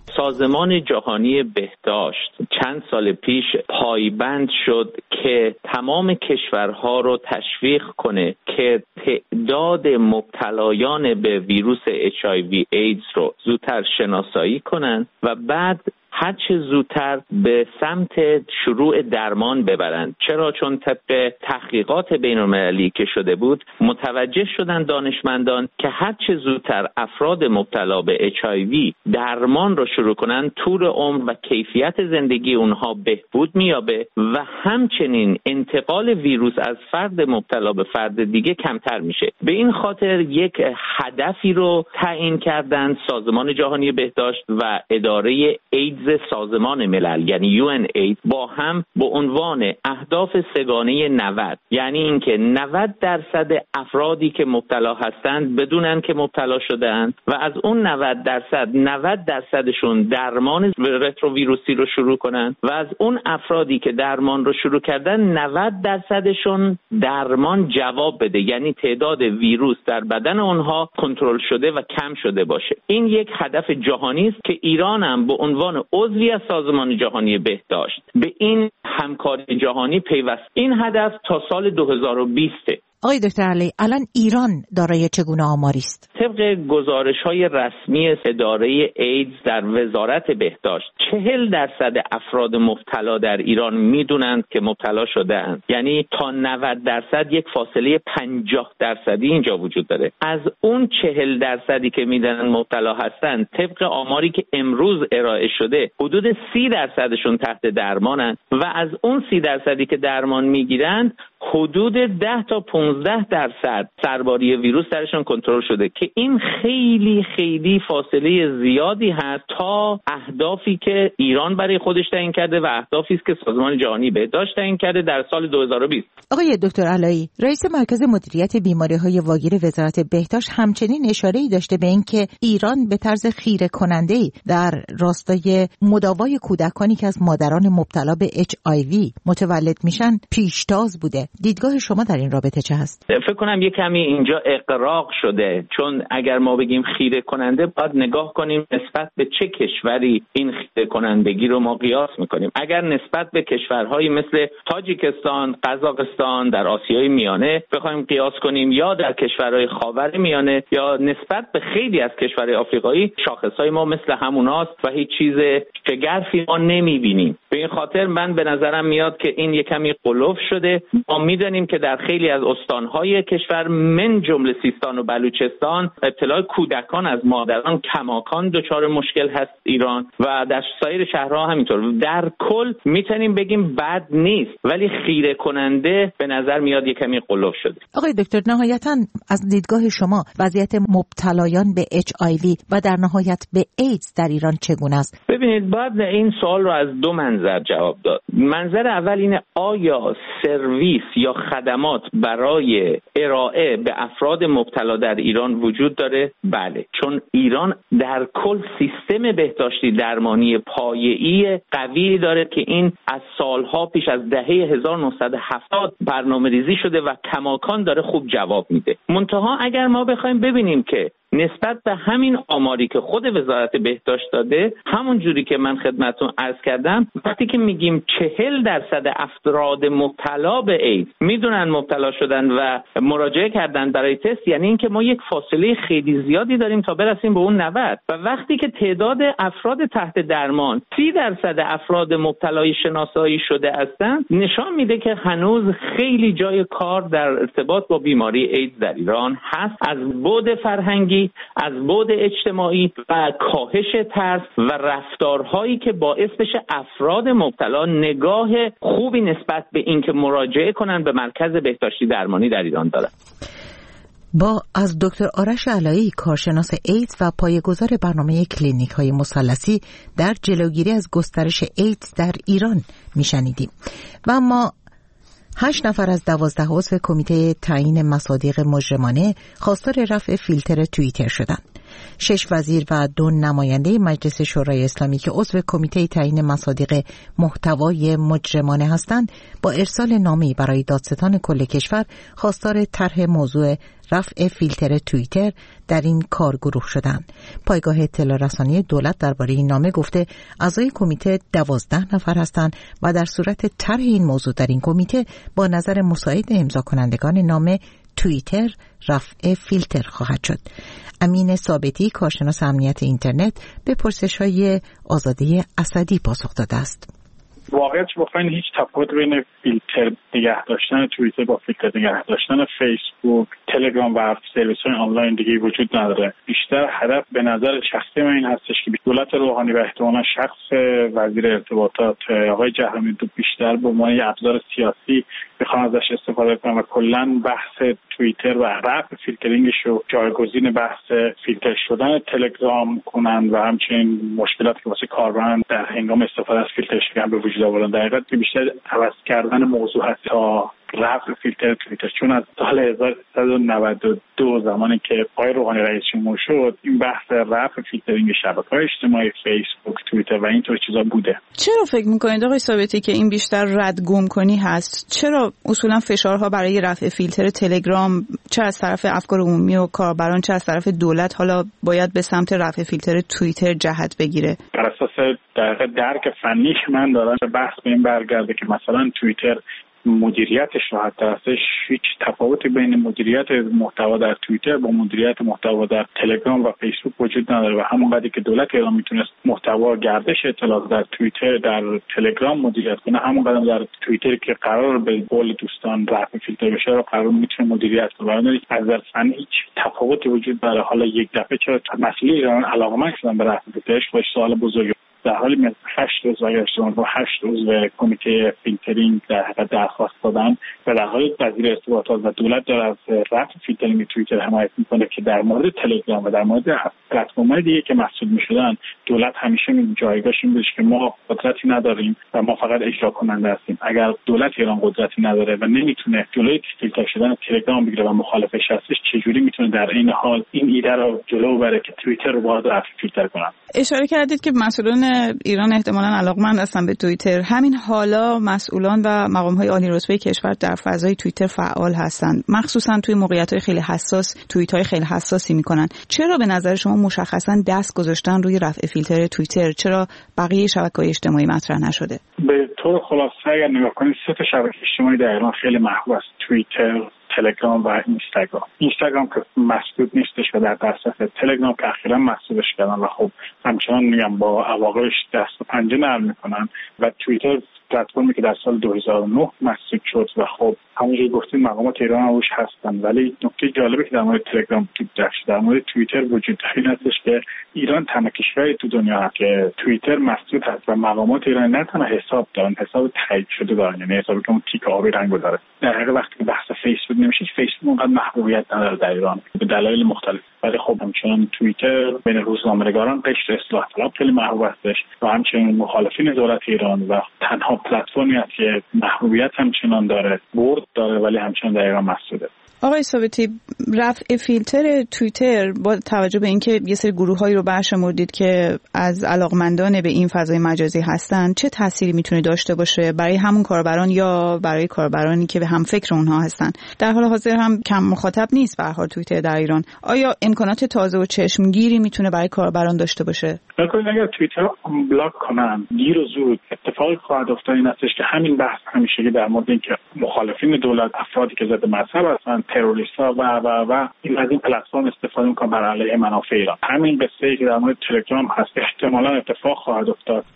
سازمان جهانی بهداشت چند سال پیش پایبند شد که تمام کشورها رو تشویق کنه که تعداد مبتلایان به ویروس اچ آی وی ایدز رو زودتر شناسایی کنن و بعد هر چه زودتر به سمت شروع درمان ببرند. چرا؟ چون طبق تحقیقات بین‌المللی که شده بود متوجه شدن دانشمندان که هر چه زودتر افراد مبتلا به اچ آی وی درمان رو شروع کنن، طول عمر و کیفیت زندگی اونها بهبود میابه و همچنین انتقال ویروس از فرد مبتلا به فرد دیگه کمتر میشه. به این خاطر یک هدفی رو تعیین کردن سازمان جهانی بهداشت و اداره ایدز سازمان ملل یعنی یو ان اید با هم به عنوان اهداف سگانه نود، یعنی اینکه نود درصد افرادی که مبتلا هستند بدونن که مبتلا شده‌اند و از اون نود درصد نود درصدشون درمان رتروویروسی رو شروع کنن و از اون افرادی که درمان رو شروع کردن نود درصدشون درمان جواب بده، یعنی تعداد ویروس در بدن اونها کنترل شده و کم شده باشه. این یک هدف جهانی است که ایران هم به عنوان عضوی از سازمان جهانی بهداشت به این همکاری جهانی پیوست. این هدف تا سال دو هزار و بیست. آقای دکتر علی، الان ایران دارای چگونه آماری است؟ طبق گزارش‌های رسمی اداره ایدز در وزارت بهداشت چهل درصد افراد مبتلا در ایران میدونند که مبتلا شده‌اند، یعنی تا نود درصد یک فاصله پنجاه درصدی اینجا وجود داره. از اون چهل درصدی که میدونن مبتلا هستند، طبق آماری که امروز ارائه شده حدود سی درصدشون تحت درمانند و از اون سی درصدی که درمان میگیرند حدود ده تا پانزده درصد سرباری ویروس درشون کنترل شده که این خیلی خیلی فاصله زیادی هست تا اهدافی که ایران برای خودش تعیین کرده و اهدافی است که سازمان جهانی بهداشت تعیین کرده در سال دو هزار و بیست. آقای دکتر علایی، رئیس مرکز مدیریت بیماری‌های واگیر وزارت بهداشت همچنین اشاره‌ای داشته به اینکه ایران به طرز خیره کننده‌ای در راستای مداوای کودکانی که از مادران مبتلا به اچ آی وی متولد میشن پیشتاز بوده. دیدگاه شما در این رابطه چه هست؟ فکر کنم یه کمی اینجا اغراق شده، چون اگر ما بگیم خیره کننده باید نگاه کنیم نسبت به چه کشوری این خیره کنندگی رو ما قیاس میکنیم. اگر نسبت به کشورهایی مثل تاجیکستان، قزاقستان در آسیای میانه بخوایم قیاس کنیم یا در کشورهای خاور میانه یا نسبت به خیلی از کشورهای آفریقایی، شاخصهای ما مثل هموناست و هیچ چیز شگرفی ما نمیبینیم. به این خاطر من به نظرم میاد که این یک کمی قلوف شده. ما میدونیم که در خیلی از استانهای کشور من جمله سیستان و بلوچستان ابتلای کودکان از مادران کماکان دچار مشکل هست ایران و در سایر شهرها همینطور. در کل میتونیم بگیم بد نیست، ولی خیره کننده به نظر میاد یک کمی قلوف شده. آقای دکتر، نهایتاً از دیدگاه شما وضعیت مبتلایان به اچ آی وی و در نهایت به ایدز در ایران چگونه است؟ ببینید، باید این سوال رو از دو منظر جواب داد. منظر اول اینه آیا سرویس یا خدمات برای ارائه به افراد مبتلا در ایران وجود داره؟ بله، چون ایران در کل سیستم بهداشتی درمانی پایه‌ای قوی داره که این از سالها پیش از دهه هزار و نهصد و هفتاد برنامه‌ریزی شده و کماکان داره خوب جواب میده. منتها اگر ما بخوایم ببینیم که نسبت به همین آماری که خود وزارت بهداشت داده، همون جوری که من خدمتتون عرض کردم، وقتی که میگیم چهل درصد افراد مبتلا به ایدز میدونن مبتلا شدن و مراجعه کردن برای تست، یعنی اینکه ما یک فاصله خیلی زیادی داریم تا برسیم به اون نود. و وقتی که تعداد افراد تحت درمان سی درصد افراد مبتلای شناسایی شده هستند، نشان میده که هنوز خیلی جای کار در ارتباط با بیماری ایدز در ایران هست، از بعد فرهنگی، از بعد اجتماعی و کاهش ترس و رفتارهایی که باعث بشه افراد مبتلا نگاه خوبی نسبت به اینکه مراجعه کنن به مرکز بهداشتی درمانی در ایران دارن. با از دکتر آرش علایی، کارشناس ایدز و پایه‌گذار برنامه کلینیک های مثلثی در جلوگیری از گسترش ایدز در ایران میشنیدیم. و ما هشت نفر از دوازده عضو کمیته تعیین مصادیق مجرمانه خواستار رفع فیلتر توییتر شدند. شش وزیر و دو نماینده مجلس شورای اسلامی که عضو کمیته تعیین مصادیق محتوای مجرمانه هستند، با ارسال نامه‌ای برای دادستان کل کشور خواستار طرح موضوع رفع فیلتر توییتر در این کارگروه شدند. پایگاه اطلاع رسانی دولت درباره این نامه گفته اعضای کمیته دوازده نفر هستند و در صورت طرح این موضوع در این کمیته با نظر مساعد امضا کنندگان نامه توییتر رفع فیلتر خواهد شد. امین ثابتی، کارشناس امنیت اینترنت، به پرسش‌های آزاده اسدی پاسخ داده است. واقعیت بخواین هیچ تفاوت بین فیلتر نگه داشتن توییتر با فیلتر نگه داشتن فیسبوک، تلگرام و سرویس‌های آنلاین دیگه وجود نداره. بیشتر هدف به نظر شخصی من این هستش که دولت روحانی و احتمالاً شخص وزیر ارتباطات آقای جهرمی دو بیشتر به عنوان ابزار سیاسی بخوان ازش استفاده کنن و کلاً بحث توییتر و رفع فیلترینگش رو جایگزین بحث فیلتر شدن تلگرام کنن و همچنین مشکلاتی که واسه کاربران در هنگام استفاده از فیلتر شدن به وجود آوردن. در حقیقت بیشتر عوض کردن موضوع هست تا رفع فیلتر توییتر، چون از سال هزار و سیصد و نود و دو زمانی که آقای روحانی رئیس جمهور شد، این بحث رفع فیلترینگ شبکه‌های اجتماعی فیسبوک، توییتر و اینطور چیزا بوده. چرا فکر می‌کنید آقای ثابتی که این بیشتر ردگم کنی هست؟ چرا اصولا فشارها برای رفع فیلتر تلگرام چه از طرف افکار عمومی و کاربران چه از طرف دولت حالا باید به سمت رفع فیلتر توییتر جهت بگیره؟ بر اساس در درک فنی من دارم بحث به این برگرده که مثلا توییتر مدیریتش راحت تر هستش. هیچ تفاوتی بین مدیریت محتوا در توییتر با مدیریت محتوا در تلگرام و فیسبوک وجود نداره و همون قدری که دولت ایران میتونست محتوا گردش اطلاعات در توییتر در تلگرام مدیریت کنه، همون قدر در توییتر که قرار به قول دوستان رفع فیلتر بشه رو قرار میتونه مدیریت کنه. برای از در فن هیچ تفاوتی وجود نداره. حالا یک دفعه چرا مسئله ایران علاقمند شدن به رفع فیلترش خودش سوال بزرگی. در حالی که هشت عضو اشتراک با هشت عضو کمیته فیلترینگ در حقیقت درخواست دادن و در حالی وزیر ارتباطات و دولت داره از رفع فیلترینگ توییتر حمایت میکنه که در مورد تلگرام و در مورد پلتفرم‌های دیگه که مسئول میشدن دولت همیشه جایگاهش این بوده که ما قدرتی نداریم و ما فقط اجرا کننده هستیم. اگر دولت ایران قدرتی نداره و نمیتونه جلوی فیلتر شدن تلگرام بگیره و مخالفش هستش، چجوری میتونه در این حال این ایده رو جلو ببره که توییتر رو باید رفع فیلتر کنن؟ اشاره کردید که مسئولان ایران احتمالاً علاقمند هستن به توییتر. همین حالا مسئولان و مقام‌های عالی رتبه کشور در فضای توییتر فعال هستند، مخصوصاً توی موقعیت‌های خیلی حساس توییت‌های خیلی حساسی می‌کنن. چرا به نظر شما مشخصاً دست گذاشتن روی رفع فیلتر توییتر؟ چرا بقیه شبکه‌های اجتماعی مطرح نشده؟ به طور خلاصه اگر نگاه کنید سه تا شبکه اجتماعی در ایران خیلی محبوب است: توییتر، تلگرام و اینستاگرام. اینستاگرام که مسدود نیستش و در دسترس، تلگرام که اخیراً مسدودش کردن و خب همچنان میگم با عواقبش دست و پنجه نرم میکنن و توییتر پلتفرمی که در سال دو هزار و نه مسدود شد و خب همونجوری گفتیم مقامات ایران روش هستن. ولی نکته جالبی که در مورد تلگرام در مورد توییتر وجود داره این هستش که ایران تنها کشوری تو دنیا هست که توییتر مسدود هست و مقامات ایران نه تنها حساب دارن، حساب تایید شده دارن، یعنی حسابی که اون تیک آبی رنگو داره. در حقیقت وقتی که بحث فیسبوک نمیشه، فیسبوک اونقدر محبوبیت نداره در ایران به دلایل مختلف. ولی خب همچنان توییتر بین روزنامه‌نگاران قشر اصلاح طلب خیلی محبوب هستش و همچنین مخالفین دولت ایران و تنها پلتفرمی است که محبوبیت همچنان داره، برد داره ولی همچنان دقیقاً مسدوده. آقای ثابتی، رفع فیلتر توییتر با توجه به اینکه یه سری گروه‌هایی رو برشمردید که از علاقمندان به این فضای مجازی هستن، چه تأثیری میتونه داشته باشه برای همون کاربران یا برای کاربرانی که به هم فکر اونها هستن؟ در حال حاضر هم کم مخاطب نیست به هر حال توییتر در ایران. آیا امکانات تازه و چشمگیری میتونه برای کاربران داشته باشه؟ ببینید اگر توییتر بلاک کنن، دیر و زود اتفاقی خواهد افتاد این هستش که همین بحث همیشگی در مورد اینکه مخالفین دولت، افرادی که ضد مذهب هستن، تروریست‌ها و و و این از این پلتفرم استفاده می‌کنن بر علیه منافع ایران. همین قصه‌ای که در مورد تلگرام هست احتمالاً اتفاق خواهد افتاد.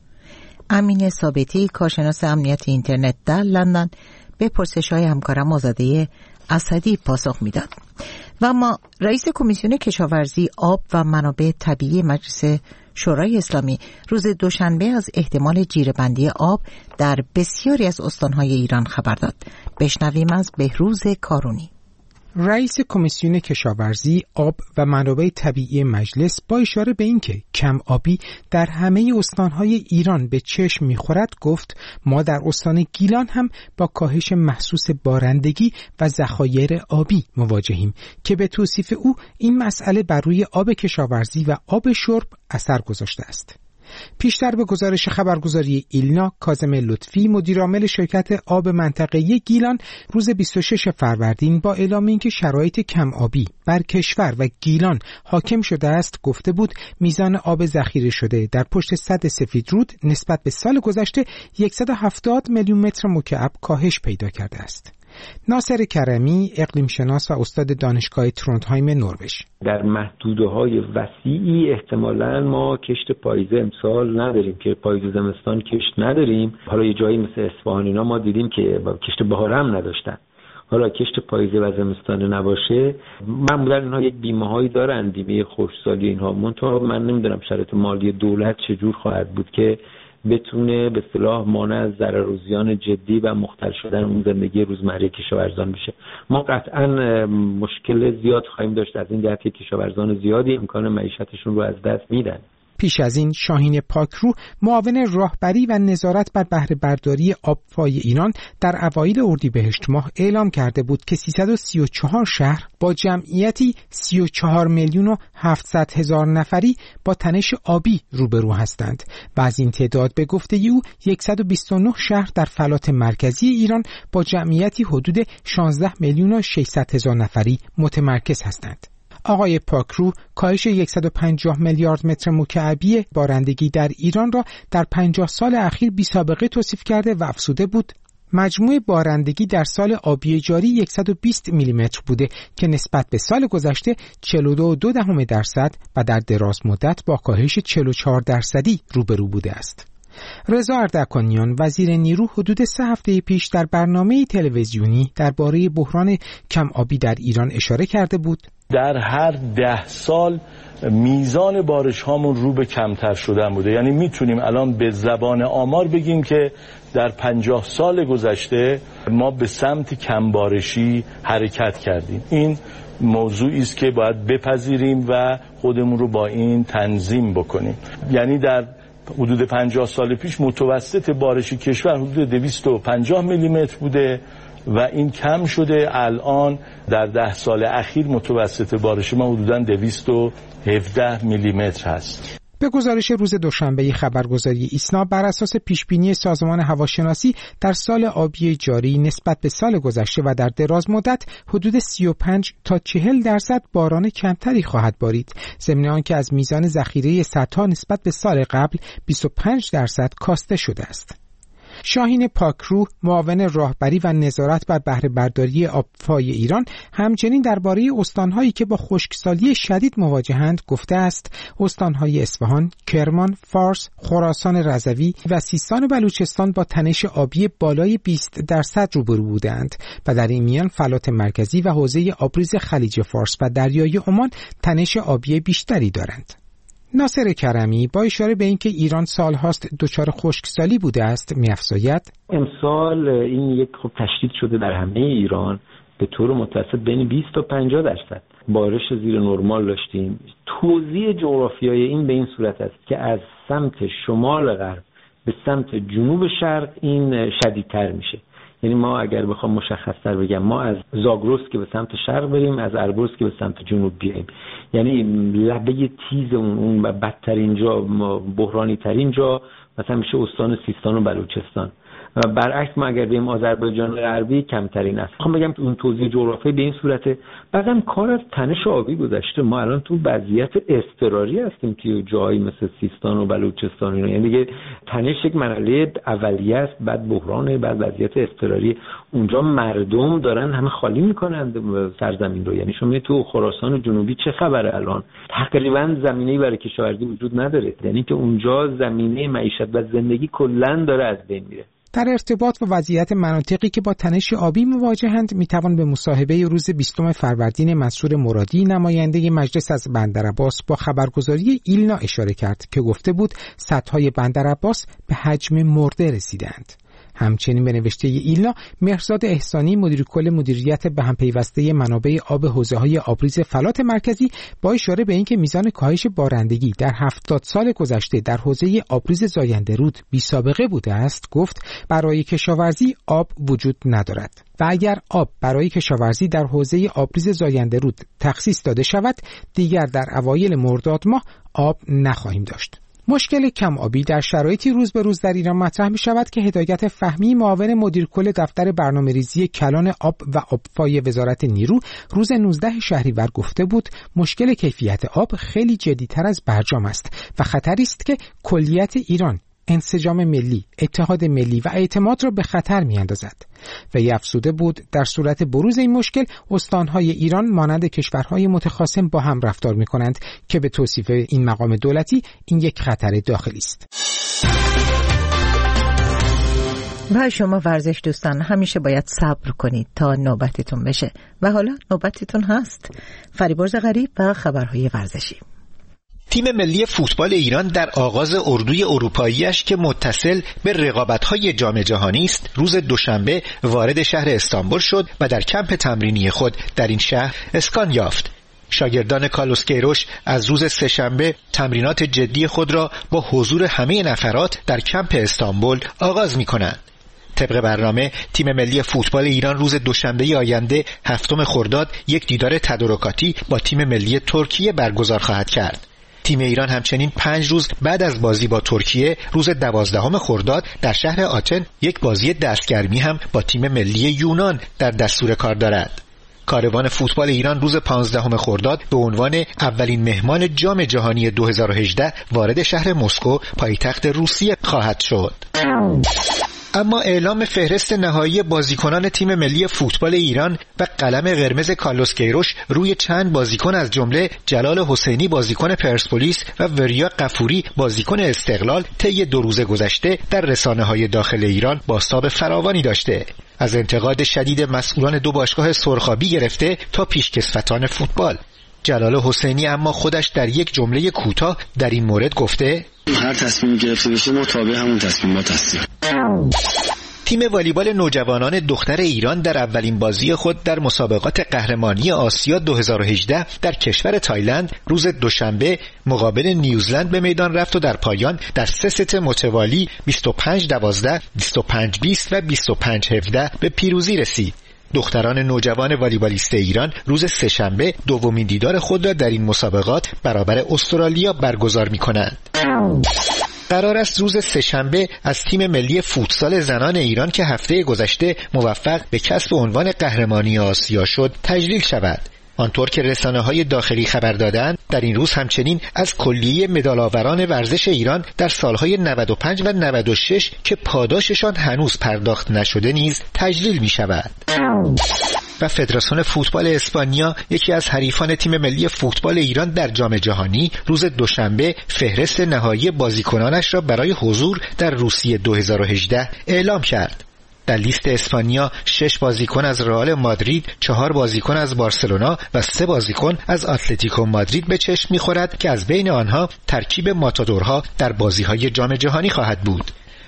امین ثابتی، کارشناس امنیت اینترنت در لندن، به پرسش‌های همکارم آزاده اسدی پاسخ میداد. و اما رئیس کمیسیون کشاورزی، آب و منابع طبیعی مجلس شورای اسلامی روز دوشنبه از احتمال جیره‌بندی آب در بسیاری از استان‌های ایران خبر داد. بشنویم از بهروز کارونی. رئیس کمیسیون کشاورزی، آب و منابع طبیعی مجلس با اشاره به اینکه کم آبی در همه استان‌های ایران به چشم می‌خورد گفت ما در استان گیلان هم با کاهش محسوس بارندگی و ذخایر آبی مواجهیم که به توصیف او این مسئله بر روی آب کشاورزی و آب شرب اثر گذاشته است. پیشتر به گزارش خبرگزاری ایلنا، کاظم لطفی، مدیرعامل شرکت آب منطقه‌ای گیلان، روز بیست و شش فروردین با اعلام اینکه شرایط کم آبی بر کشور و گیلان حاکم شده است گفته بود میزان آب ذخیره شده در پشت سد سفیدرود نسبت به سال گذشته صد و هفتاد میلیون متر مکعب کاهش پیدا کرده است. ناصر کرمی، اقلیم شناس و استاد دانشگاه ترونتهایم نروژ: در محدوده‌های وسیعی احتمالاً ما کشت پاییزه امسال نداریم، که پاییز زمستان کشت نداریم. حالا یه جایی مثل اصفهان اینا ما دیدیم که کشت بهار هم نداشتن. حالا کشت پاییزه و زمستان نباشه، معمولا اینها یک بیمه‌هایی دارن، بیمه خشکسالی اینها. منتها من نمیدونم شرایط مالی دولت چجور خواهد بود که بتونه به اصطلاح مانع از ضرر و زیان جدی و مختل شدن اون زندگی روزمره کشاورزان بشه. ما قطعا مشکل زیاد خواهیم داشت از این جهت که کشاورزان زیادی امکان معیشتشون رو از دست میدن. پیش از این شاهین پاکرو، معاون راهبری و نظارت بر بهره برداری آبفای ایران، در اوایل اردیبهشت ماه اعلام کرده بود که سیصد و سی و چهار شهر با جمعیتی سی و چهار میلیون و هفتصد هزار نفری با تنش آبی روبرو هستند و از این تعداد به گفته او صد و بیست و نه شهر در فلات مرکزی ایران با جمعیتی حدود شانزده میلیون و ششصد هزار نفری متمرکز هستند. آقای پاکرو کاهش صد و پنجاه میلیارد متر مکعبی بارندگی در ایران را در پنجاه سال اخیر بی سابقه توصیف کرده و افزوده بود مجموع بارندگی در سال آبی جاری صد و بیست میلی متر بوده که نسبت به سال گذشته چهل و دو و دو دهم درصد و در دراز مدت با کاهش چهل و چهار درصدی روبرو بوده است. رضا اردکانیان، وزیر نیرو، حدود سه هفته پیش در برنامه تلویزیونی درباره بحران کم آبی در ایران اشاره کرده بود. در هر ده سال میزان بارش هامون رو به کمتر شدن بوده. یعنی میتونیم الان به زبان آمار بگیم که در پنجاه سال گذشته ما به سمت کمبارشی حرکت کردیم. این موضوعی است که باید بپذیریم و خودمون رو با این تنظیم بکنیم. یعنی در حدود پنجاه سال پیش متوسط بارش کشور حدود دویست و پنجاه میلی متر بوده و این کم شده. الان در ده سال اخیر متوسط بارش ما حدوداً دویست و هفده میلی متر هست. به گزارش روز دوشنبه خبرگزاری ایسنا، بر اساس پیشبینی سازمان هواشناسی در سال آبی جاری نسبت به سال گذشته و در دراز مدت حدود سی و پنج تا چهل درصد باران کمتری خواهد بارید، ضمن آنکه از میزان ذخیره سدها نسبت به سال قبل بیست و پنج درصد کاسته شده است. شاهین پاکرو، معاون راهبری و نظارت بر بهره برداری آبفای ایران، همچنین درباره استان‌هایی که با خشکسالی شدید مواجهند گفته است استان‌های اصفهان، کرمان، فارس، خراسان رضوی و سیستان و بلوچستان با تنش آبی بالای بیست درصد روبرو بودند و در این میان فلات مرکزی و حوزه آبریز خلیج فارس و دریای عمان تنش آبی بیشتری دارند. ناصر کرمی با اشاره به اینکه ایران سالهاست دچار خشکسالی بوده است می‌افزاید: امسال این یک خب تشدید شده در همه ایران به طور متوسط بین بیست تا پنجاه درصد. بارش زیر نرمال داشتیم. توزیع جغرافیایی این به این صورت است که از سمت شمال غرب به سمت جنوب شرق این شدیدتر میشه. یعنی ما اگر بخوام مشخص‌تر بگم، ما از زاگرس که به سمت شرق بریم، از اربوز که به سمت جنوب بیایم، یعنی لبه تیز اون اون بدترین جا، بحرانی ترین جا مثلا میشه استان سیستان و بلوچستان. و برعکس ما اگر بیم آذربایجان غربی کمترین است. میخوام بگم اون توزیع جغرافیایی به این صورته. بعدم کار از تنش آبی گذشته، ما الان تو وضعیت اضطراری هستیم که جایی مثل سیستان و بلوچستان اینا، یعنی دیگه تنش یک مرحله اولیه است، بعد بحران، بعد وضعیت اضطراری. اونجا مردم دارن همه خالی میکنن سرزمین رو. یعنی شما تو خراسان جنوبی چه خبره الان؟ تقریبا زمینه‌ای برای کشاورزی وجود نداره، یعنی که اونجا زمینه معیشت و زندگی کلاً داره از بین میره. در ارتباط با وضعیت مناطقی که با تنش آبی مواجهند میتوان به مصاحبه روز بیستم فروردین منصور مرادی نماینده مجلس از بندرعباس با خبرگزاری ایلنا اشاره کرد که گفته بود سدهای بندرعباس به حجم مرده رسیدند. همچنین به نوشته ایلنا، مهرزاد احسانی مدیر کل مدیریت به هم پیوسته منابع آب حوزه‌های آبریز فلات مرکزی با اشاره به اینکه میزان کاهش بارندگی در هفتاد سال گذشته در حوزه آبریز زاینده رود بی سابقه بوده است، گفت برای کشاورزی آب وجود ندارد و اگر آب برای کشاورزی در حوزه آبریز زاینده رود تخصیص داده شود، دیگر در اوایل مرداد ماه آب نخواهیم داشت. مشکل کم آبی در شرایطی روز به روز در ایران مطرح می شود که هدایت فهمی معاون مدیر کل دفتر برنامه‌ریزی کلان آب و آبفای وزارت نیرو روز نوزدهم شهریور گفته بود مشکل کیفیت آب خیلی جدی‌تر از برجام است و خطری است که کلیت ایران، انسجام ملی، اتحاد ملی و اعتماد را به خطر می‌اندازد. و افزوده بود در صورت بروز این مشکل استانهای ایران مانند کشورهای متخاصم با هم رفتار می‌کنند که به توصیف این مقام دولتی این یک خطر داخلی است. و شما ورزش دوستان همیشه باید صبر کنید تا نوبتتون بشه و حالا نوبتتون هست. فریبرز غریب و خبرهای ورزشی. تیم ملی فوتبال ایران در آغاز اردوی اروپاییش که متصل به رقابت‌های جام جهانی است، روز دوشنبه وارد شهر استانبول شد و در کمپ تمرینی خود در این شهر اسکان یافت. شاگردان کارلوس کیروش از روز سه‌شنبه تمرینات جدی خود را با حضور همه نفرات در کمپ استانبول آغاز می‌کنند. طبق برنامه تیم ملی فوتبال ایران روز دوشنبه آینده هفتم خرداد یک دیدار تدارکاتی با تیم ملی ترکیه برگزار خواهد کرد. تیم ایران همچنین پنج روز بعد از بازی با ترکیه روز دوازدهم خرداد در شهر آتن یک بازی دستگرمی هم با تیم ملی یونان در دستور کار دارد. کاروان فوتبال ایران روز پانزدهم خرداد به عنوان اولین مهمان جام جهانی دو هزار و هجده وارد شهر مسکو پایتخت روسیه خواهد شد. اما اعلام فهرست نهایی بازیکنان تیم ملی فوتبال ایران و قلم قرمز کارلوس کیروش روی چند بازیکن از جمله جلال حسینی بازیکن پرسپولیس و وریا قفوری بازیکن استقلال طی دو روز گذشته در رسانه‌های داخل ایران بازتاب فراوانی داشته. از انتقاد شدید مسئولان دو باشگاه سرخابی گرفته تا پیشکسوتان فوتبال. جلال حسینی اما خودش در یک جمله کوتاه در این مورد گفته هر تصمیمی گرفته بشه ما تابع همون تصمیمات هستیم. تیم والیبال نوجوانان دختر ایران در اولین بازی خود در مسابقات قهرمانی آسیا دو هزار و هجده در کشور تایلند روز دوشنبه مقابل نیوزلند به میدان رفت و در پایان در سه ست متوالی بیست و پنج دوازده، بیست و پنج بیست و بیست و پنج هفده به پیروزی رسید. دختران نوجوان والیبالیست ایران روز سه‌شنبه دومین دیدار خود را در این مسابقات برابر استرالیا برگزار می‌کنند. قرار است روز سه‌شنبه از تیم ملی فوتسال زنان ایران که هفته گذشته موفق به کسب عنوان قهرمانی آسیا شد تجلیل شود. آنطور که رسانه‌های داخلی خبر دادند در این روز همچنین از کلیه مدال‌آوران ورزش ایران در سالهای نود و پنج و نود و شش که پاداششان هنوز پرداخت نشده نیز تجلیل می‌شود. و فدراسیون فوتبال اسپانیا یکی از حریفان تیم ملی فوتبال ایران در جام جهانی روز دوشنبه فهرست نهایی بازیکنانش را برای حضور در روسیه دو هزار و هجده اعلام کرد. در لیست اسپانیا شش بازیکن از رئال مادرید، چهار بازیکن از بارسلونا و سه بازیکن از اتلتیکو مادرید به چشم می‌خورد که از بین آنها ترکیب ماتادورها در بازی‌های جام جهانی خواهد بود.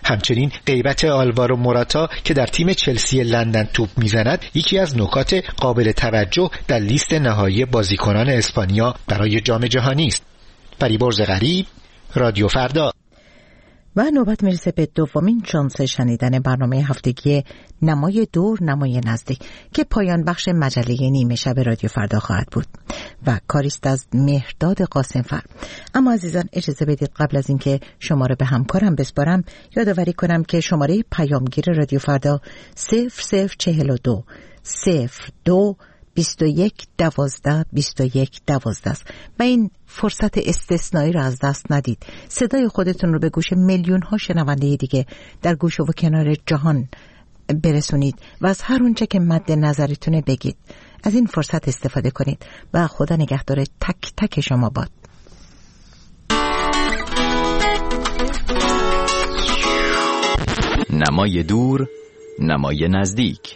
همچنین غیبت آلوارو موراتا که در تیم چلسی لندن توپ میزند یکی از نکات قابل توجه در لیست نهایی بازیکنان اسپانیا برای جام جهانی است. فریبرز غریب، رادیو فردا. و نوبت میرسه به دومین شانس شنیدن برنامه هفتگی نمای دور نمای نزدیک که پایان بخش مجله نیمه شب رادیو فردا خواهد بود و کاریست از مهرداد قاسمفر. اما عزیزان اجازه بدید قبل از اینکه شماره به همکارم بسپارم یادآوری کنم که شماره پیامگیر رادیو فردا صفر صفر چهل و دو صفر دو بیست و یک دوازده بیست و یک دوازده است و این فرصت استثنایی را از دست ندید. صدای خودتون رو به گوش میلیون ها شنونده دیگه در گوشه و کنار جهان برسونید و از هر اونچه که مد نظرتونه بگید. از این فرصت استفاده کنید و خدا نگهدار تک تک شما باد. نمای دور نمای نزدیک.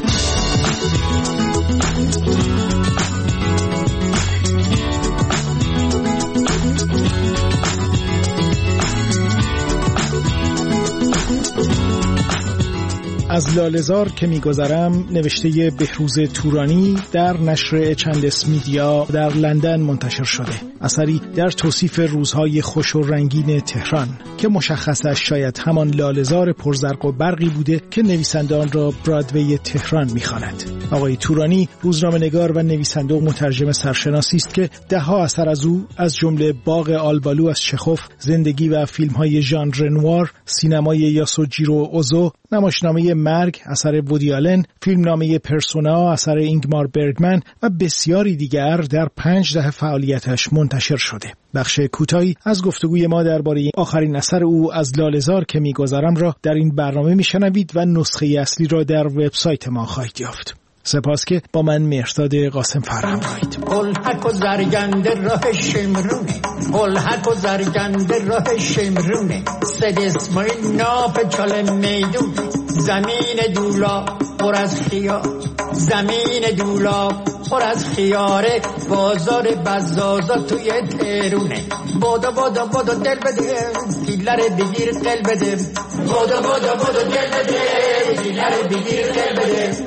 از لاله‌زار که می‌گذرم نوشته بهروز تورانی در نشر اچ اند اس میدیا در لندن منتشر شده. اثری در توصیف روزهای خوش و رنگین تهران که مشخصش شاید همان لاله‌زار پرزرق و برقی بوده که نویسنده آن را برادوی تهران می‌خواند. آقای تورانی روزنامه‌نگار و نویسنده و مترجم سرشناسی است که ده‌ها اثر از او از جمله باغ آلبالو از چخوف، زندگی و فیلم‌های ژان رنوار، سینمای یاسوجیرو اوزو، نمایشنامه مرگ اثر وودی آلن، فیلمنامه پرسونا اثر اینگمار برگمن و بسیاری دیگر در پنج دهه فعالیتش منتشر شده. بخش کوتاهی از گفتگوی ما درباره آخرین اثر او از لاله‌زار که می‌گذرم را در این برنامه میشنوید و نسخه اصلی را در وبسایت ما خواهید یافت. سپاس که با من مهرداد قاسمفر همراهید. قلحک و زرگنده راه شمرونه، قلحک و زرگنده راه شمرونه، سد اسمای ناف چال میدون، زمین دولا پر از خیار، زمین دولا پر از خیاره، بازار بزازا توی تهرونه. بودا بودا بودا دل بده، دیلر بگیر قل بده، بودا بودا بودا دل بده، دیلر بگیر قل بده.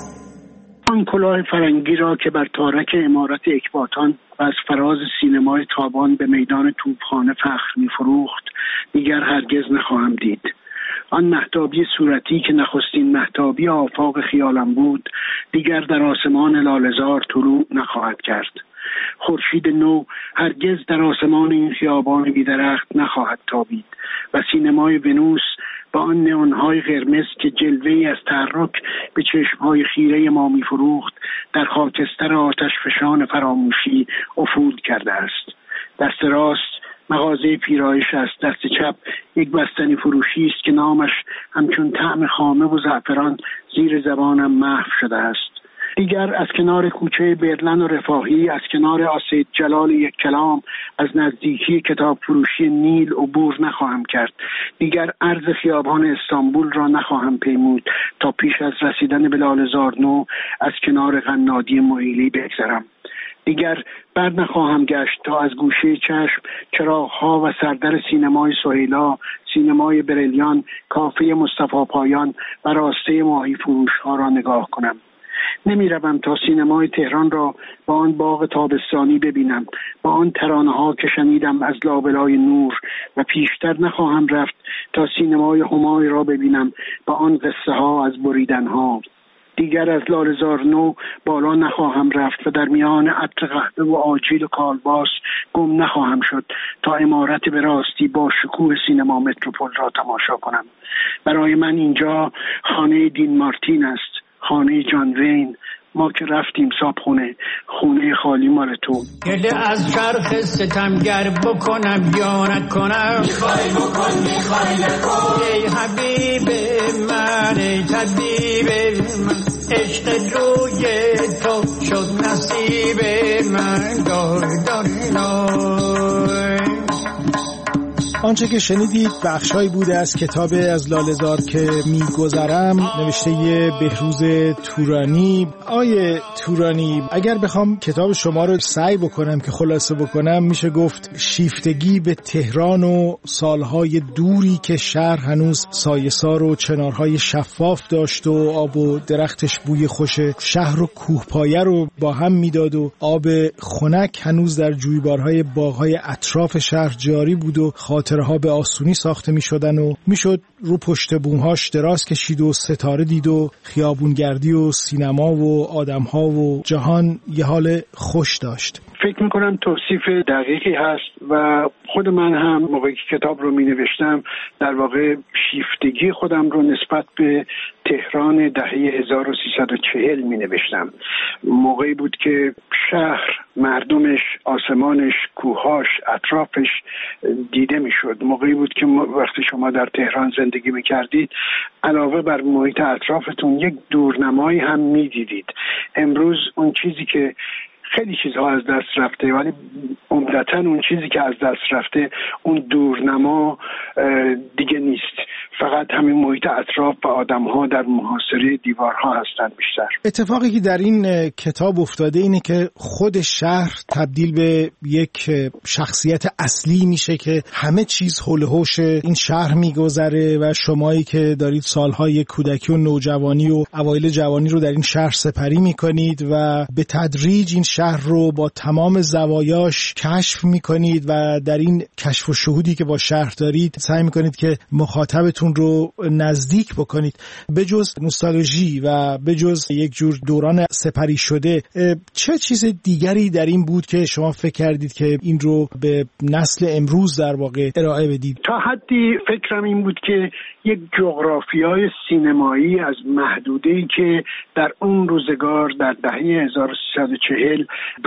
آن کلاه فرنگی را که بر تارک عمارت اکباتان و از فراز سینمای تابان به میدان توپخانه فخر می‌فروخت دیگر هرگز نخواهم دید. آن مهتابی صورتی که نخستین مهتابی آفاق خیالم بود دیگر در آسمان لاله‌زار طلوع نخواهد کرد. خورشید نو هرگز در آسمان این خیابان بی‌درخت نخواهد تابید و سینمای ونوس با آن نئون‌های قرمز که جلوه‌ای از تحرک به چشم‌های خیره ما می‌فروخت در خاکستر آتش فشان فراموشی افول کرده است. دست راست مغازه پیرایش است، دست چپ یک بستنی فروشی است که نامش همچون طعم خامه و زعفران زیر زبانم محو شده است. دیگر از کنار کوچه برلن و رفاهی، از کنار آسید جلال یک کلام، از نزدیکی کتاب فروشی نیل عبور نخواهم کرد. دیگر عرض خیابان استانبول را نخواهم پیمود تا پیش از رسیدن به لاله‌زار نو از کنار قنادی معیلی بگذرم. دیگر بر نخواهم گشت تا از گوشه چشم چراغ‌ها و سردر سینمای سهیلا، سینمای بریلیان، کافه مصطفی پایان و راسته ماهی فروش‌ها را نگاه کنم. نمی روم تا سینمای تهران را با آن باغ تابستانی ببینم، با آن ترانه ها که شنیدم از لابلای نور، و پیشتر نخواهم رفت تا سینمای همای را ببینم با آن قصه ها از بریدن ها. دیگر از لاله‌زار نو بالا نخواهم رفت و در میان عطر قهوه و آجیل و کالباس گم نخواهم شد تا عمارت به راستی با شکوه سینما متروپول را تماشا کنم. برای من اینجا خانه دین مارتین است، خانه جان وین. ما که رفتیم صابخونه، خونه خالی مال تو. گله از چرخ ستمگر بکنم یا نکنم، میخوای بکن میخوای نکن. ای حبیب من ای طبیب من، عشق روی تو شد نصیب من. دار دار دار آنچه که شنیدید بخشایی بوده از کتاب از لاله‌زار که میگذرم نوشته بهروز تورانی. آیه تورانی، اگر بخوام کتاب شما رو سعی بکنم که خلاصه بکنم، میشه گفت شیفتگی به تهران و سالهای دوری که شهر هنوز سایه‌سار و چنارهای شفاف داشت و آب و درختش بوی خوش شهر و کوهپایه رو با هم میداد و آب خنک هنوز در جویبارهای باغهای اطراف شهر جاری بود و خاطرها به آسونی ساخته می شدن و می شد رو پشت بومهاش دراز کشید و ستاره دید و خیابونگردی و سینما و آدمها و جهان یه حال خوش داشت. فکر میکنم توصیف دقیقی هست و خود من هم موقعی که کتاب رو می نوشتم در واقع شیفتگی خودم رو نسبت به تهران دهه هزار و سیصد و چهل می نوشتم. موقعی بود که شهر، مردمش، آسمانش، کوهاش، اطرافش دیده می شد. موقعی بود که وقتی شما در تهران زندگی می کردید علاوه بر محیط اطرافتون یک دورنمایی هم می دیدید. امروز اون چیزی که خیلی چیزها از دست رفته، ولی عمدتاً اون چیزی که از دست رفته اون دورنما دیگه نیست. فقط همین محیط اطراف و آدم‌ها در محاصره دیوارها هستند بیشتر. اتفاقی که در این کتاب افتاده اینه که خود شهر تبدیل به یک شخصیت اصلی میشه که همه چیز حول و حوش این شهر میگذره و شمایی که دارید سالهای کودکی و نوجوانی و اوایل جوانی رو در این شهر سپری میکنید و به تدریج این شهر رو با تمام زوایاش کشف میکنید و در این کشف و شهودی که با شهر دارید سعی میکنید که مخاطبتون رو نزدیک بکنید. به جز نوستالژی و به جز یک جور دوران سپری شده، چه چیز دیگری در این بود که شما فکر کردید که این رو به نسل امروز در واقع ارائه بدید؟ تا حدی فکرم این بود که یک جغرافیای سینمایی از محدوده‌ای که در اون روزگار در دهه هزار و سیصد و چهل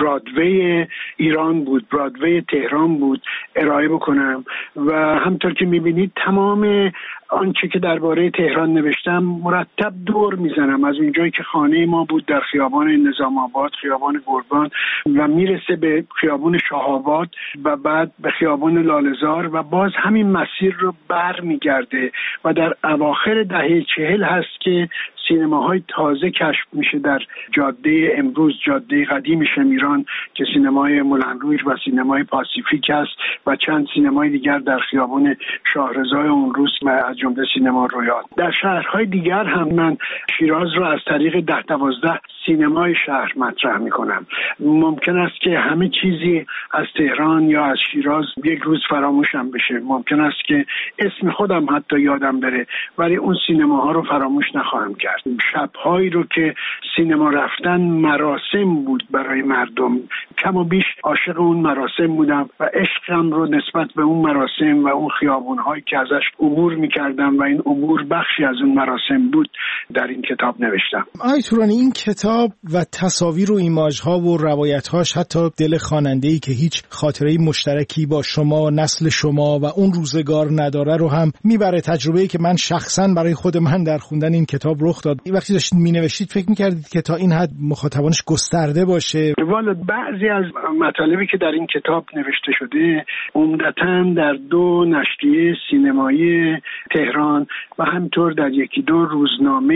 برادوی ایران بود، برادوی تهران بود، ارائه بکنم. و همطور که می‌بینید تمام آنچه که درباره تهران نوشتم مرتب دور میزنم، از اونجایی که خانه ما بود در خیابان نظام آباد، خیابان گرگان و میرسه به خیابان شاه‌آباد و بعد به خیابان لاله‌زار و باز همین مسیر رو بر میگرده و در اواخر دهه چهل هست که سینماهای تازه کشف میشه در جاده امروز، جاده قدیم شمیران که سینمای مولنروی و سینمای پاسیفیک است و چند سینمای دیگر در خیابان شاهرضای اون روز از جمله سینما رویال. در شهرهای دیگر هم من شیراز رو از طریق ده دوازده سینمای شهر مطرح میکنم. ممکن است که همه چیزی از تهران یا از شیراز یک روز فراموشم بشه، ممکن است که اسم خودم حتی یادم بره، ولی اون سینماها رو فراموش نخواهم کرد. شبهایی رو که سینما رفتن مراسم بود برای مردم، کم و بیش عاشق اون مراسم بودم و عشقم رو نسبت به اون مراسم و اون خیابونهایی که ازش عبور میکردم و این عبور بخشی از اون مراسم بود در این کتاب نوشتم. آقای تورانی، این کتاب و تصاویر و ایماژها و روایت‌هاش حتی دل خواننده‌ای که هیچ خاطره‌ای مشترکی با شما، نسل شما و اون روزگار نداره رو هم میبره. تجربه‌ای که من شخصاً برای خود من در خوندن این کتاب رخ داد. وقتی داشتید مینوشتید فکر می‌کردید که تا این حد مخاطبانش گسترده باشه؟ والا بعضی از مطالبی که در این کتاب نوشته شده عمدتاً در دو نشریه سینمایی تهران و همطور در یکی دو روزنامه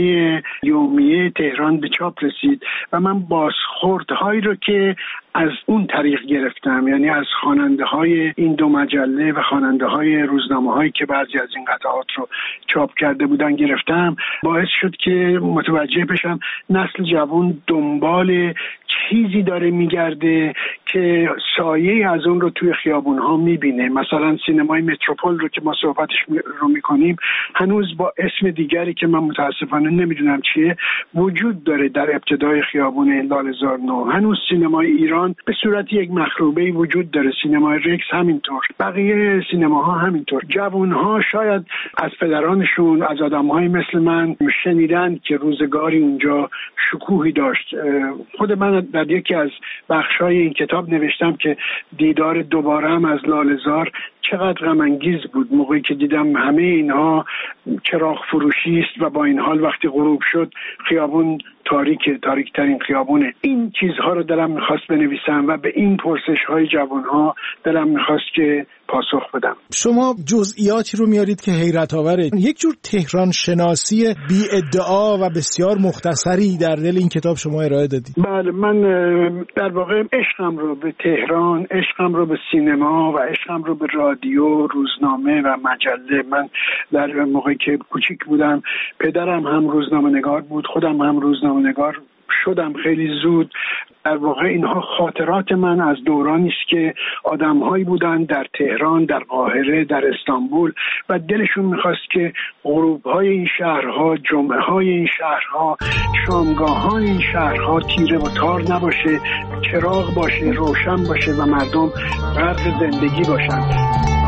یومیه تهران به چاپ رسید و من بازخوردهایی رو که از اون طریق گرفتم، یعنی از خواننده های این دو مجله و خواننده های روزنامه هایی که بعضی از این قطعات رو چاپ کرده بودن گرفتم، باعث شد که متوجه بشم نسل جوان دنبال چیزی داره میگرده که سایه از اون رو توی خیابون ها میبینه. مثلا سینمای متروپول رو که ما صحبتش رو میکنیم هنوز با اسم دیگری که من متاسفانه نمیدونم چیه وجود داره در ابتدای خیابون لاله‌زار نو. هنوز سینمای ایران به صورت یک مخروبه‌ای وجود داره، سینمای رکس همینطور، بقیه سینماها همینطور. جوانها شاید از پدرانشون، از آدم‌های مثل من شنیدن که روزگاری اونجا شکوهی داشت. خود من در یکی از بخش‌های این کتاب نوشتم که دیدار دوباره هم از لاله‌زار چقدر غم انگیز بود موقعی که دیدم همه اینها چراغ فروشی است و با این حال وقتی غروب شد خیابون تاریک تاریک ترین خیابونه. این چیزها رو دلم میخواست بنویسم و به این پرسش های جوانها دلم میخواست که پاسخ بدم. شما جزئیاتی رو میارید که حیرت آوره. یک جور تهران شناسی بی ادعا و بسیار مختصری در دل این کتاب شما ارائه دادید. بله، من در واقع عشقم رو به تهران، عشقم رو به سینما و عشقم رو به رادیو، روزنامه و مجله. من در موقعی که کوچیک بودم پدرم هم روزنامه‌نگار بود، خودم هم روزنامه‌نگار شدم خیلی زود. در واقع اینها خاطرات من از دورانی است که آدم‌هایی بودن در تهران، در قاهره، در استانبول و دلشون می‌خواست که غروب‌های این شهرها، جمعه‌های این شهرها، شامگاه‌های این شهرها تیره و تار نباشه، چراغ باشه، روشن باشه و مردم غرق زندگی باشن.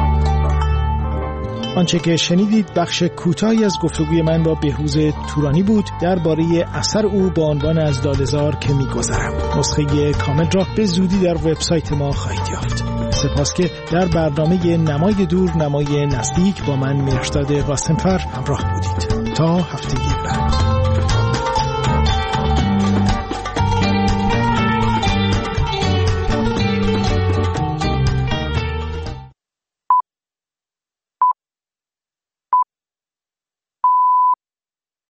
آنچه که شنیدید بخش کوتاهی از گفتگوی من با بهروز تورانی بود درباره اثر او با عنوان از لاله‌زار که می‌گذرم. نسخه کامل را به زودی در وبسایت ما خواهید یافت. سپاس که در برنامه نمای دور نمای نزدیک با من مهرداد قاسمفر همراه بودید. تا هفته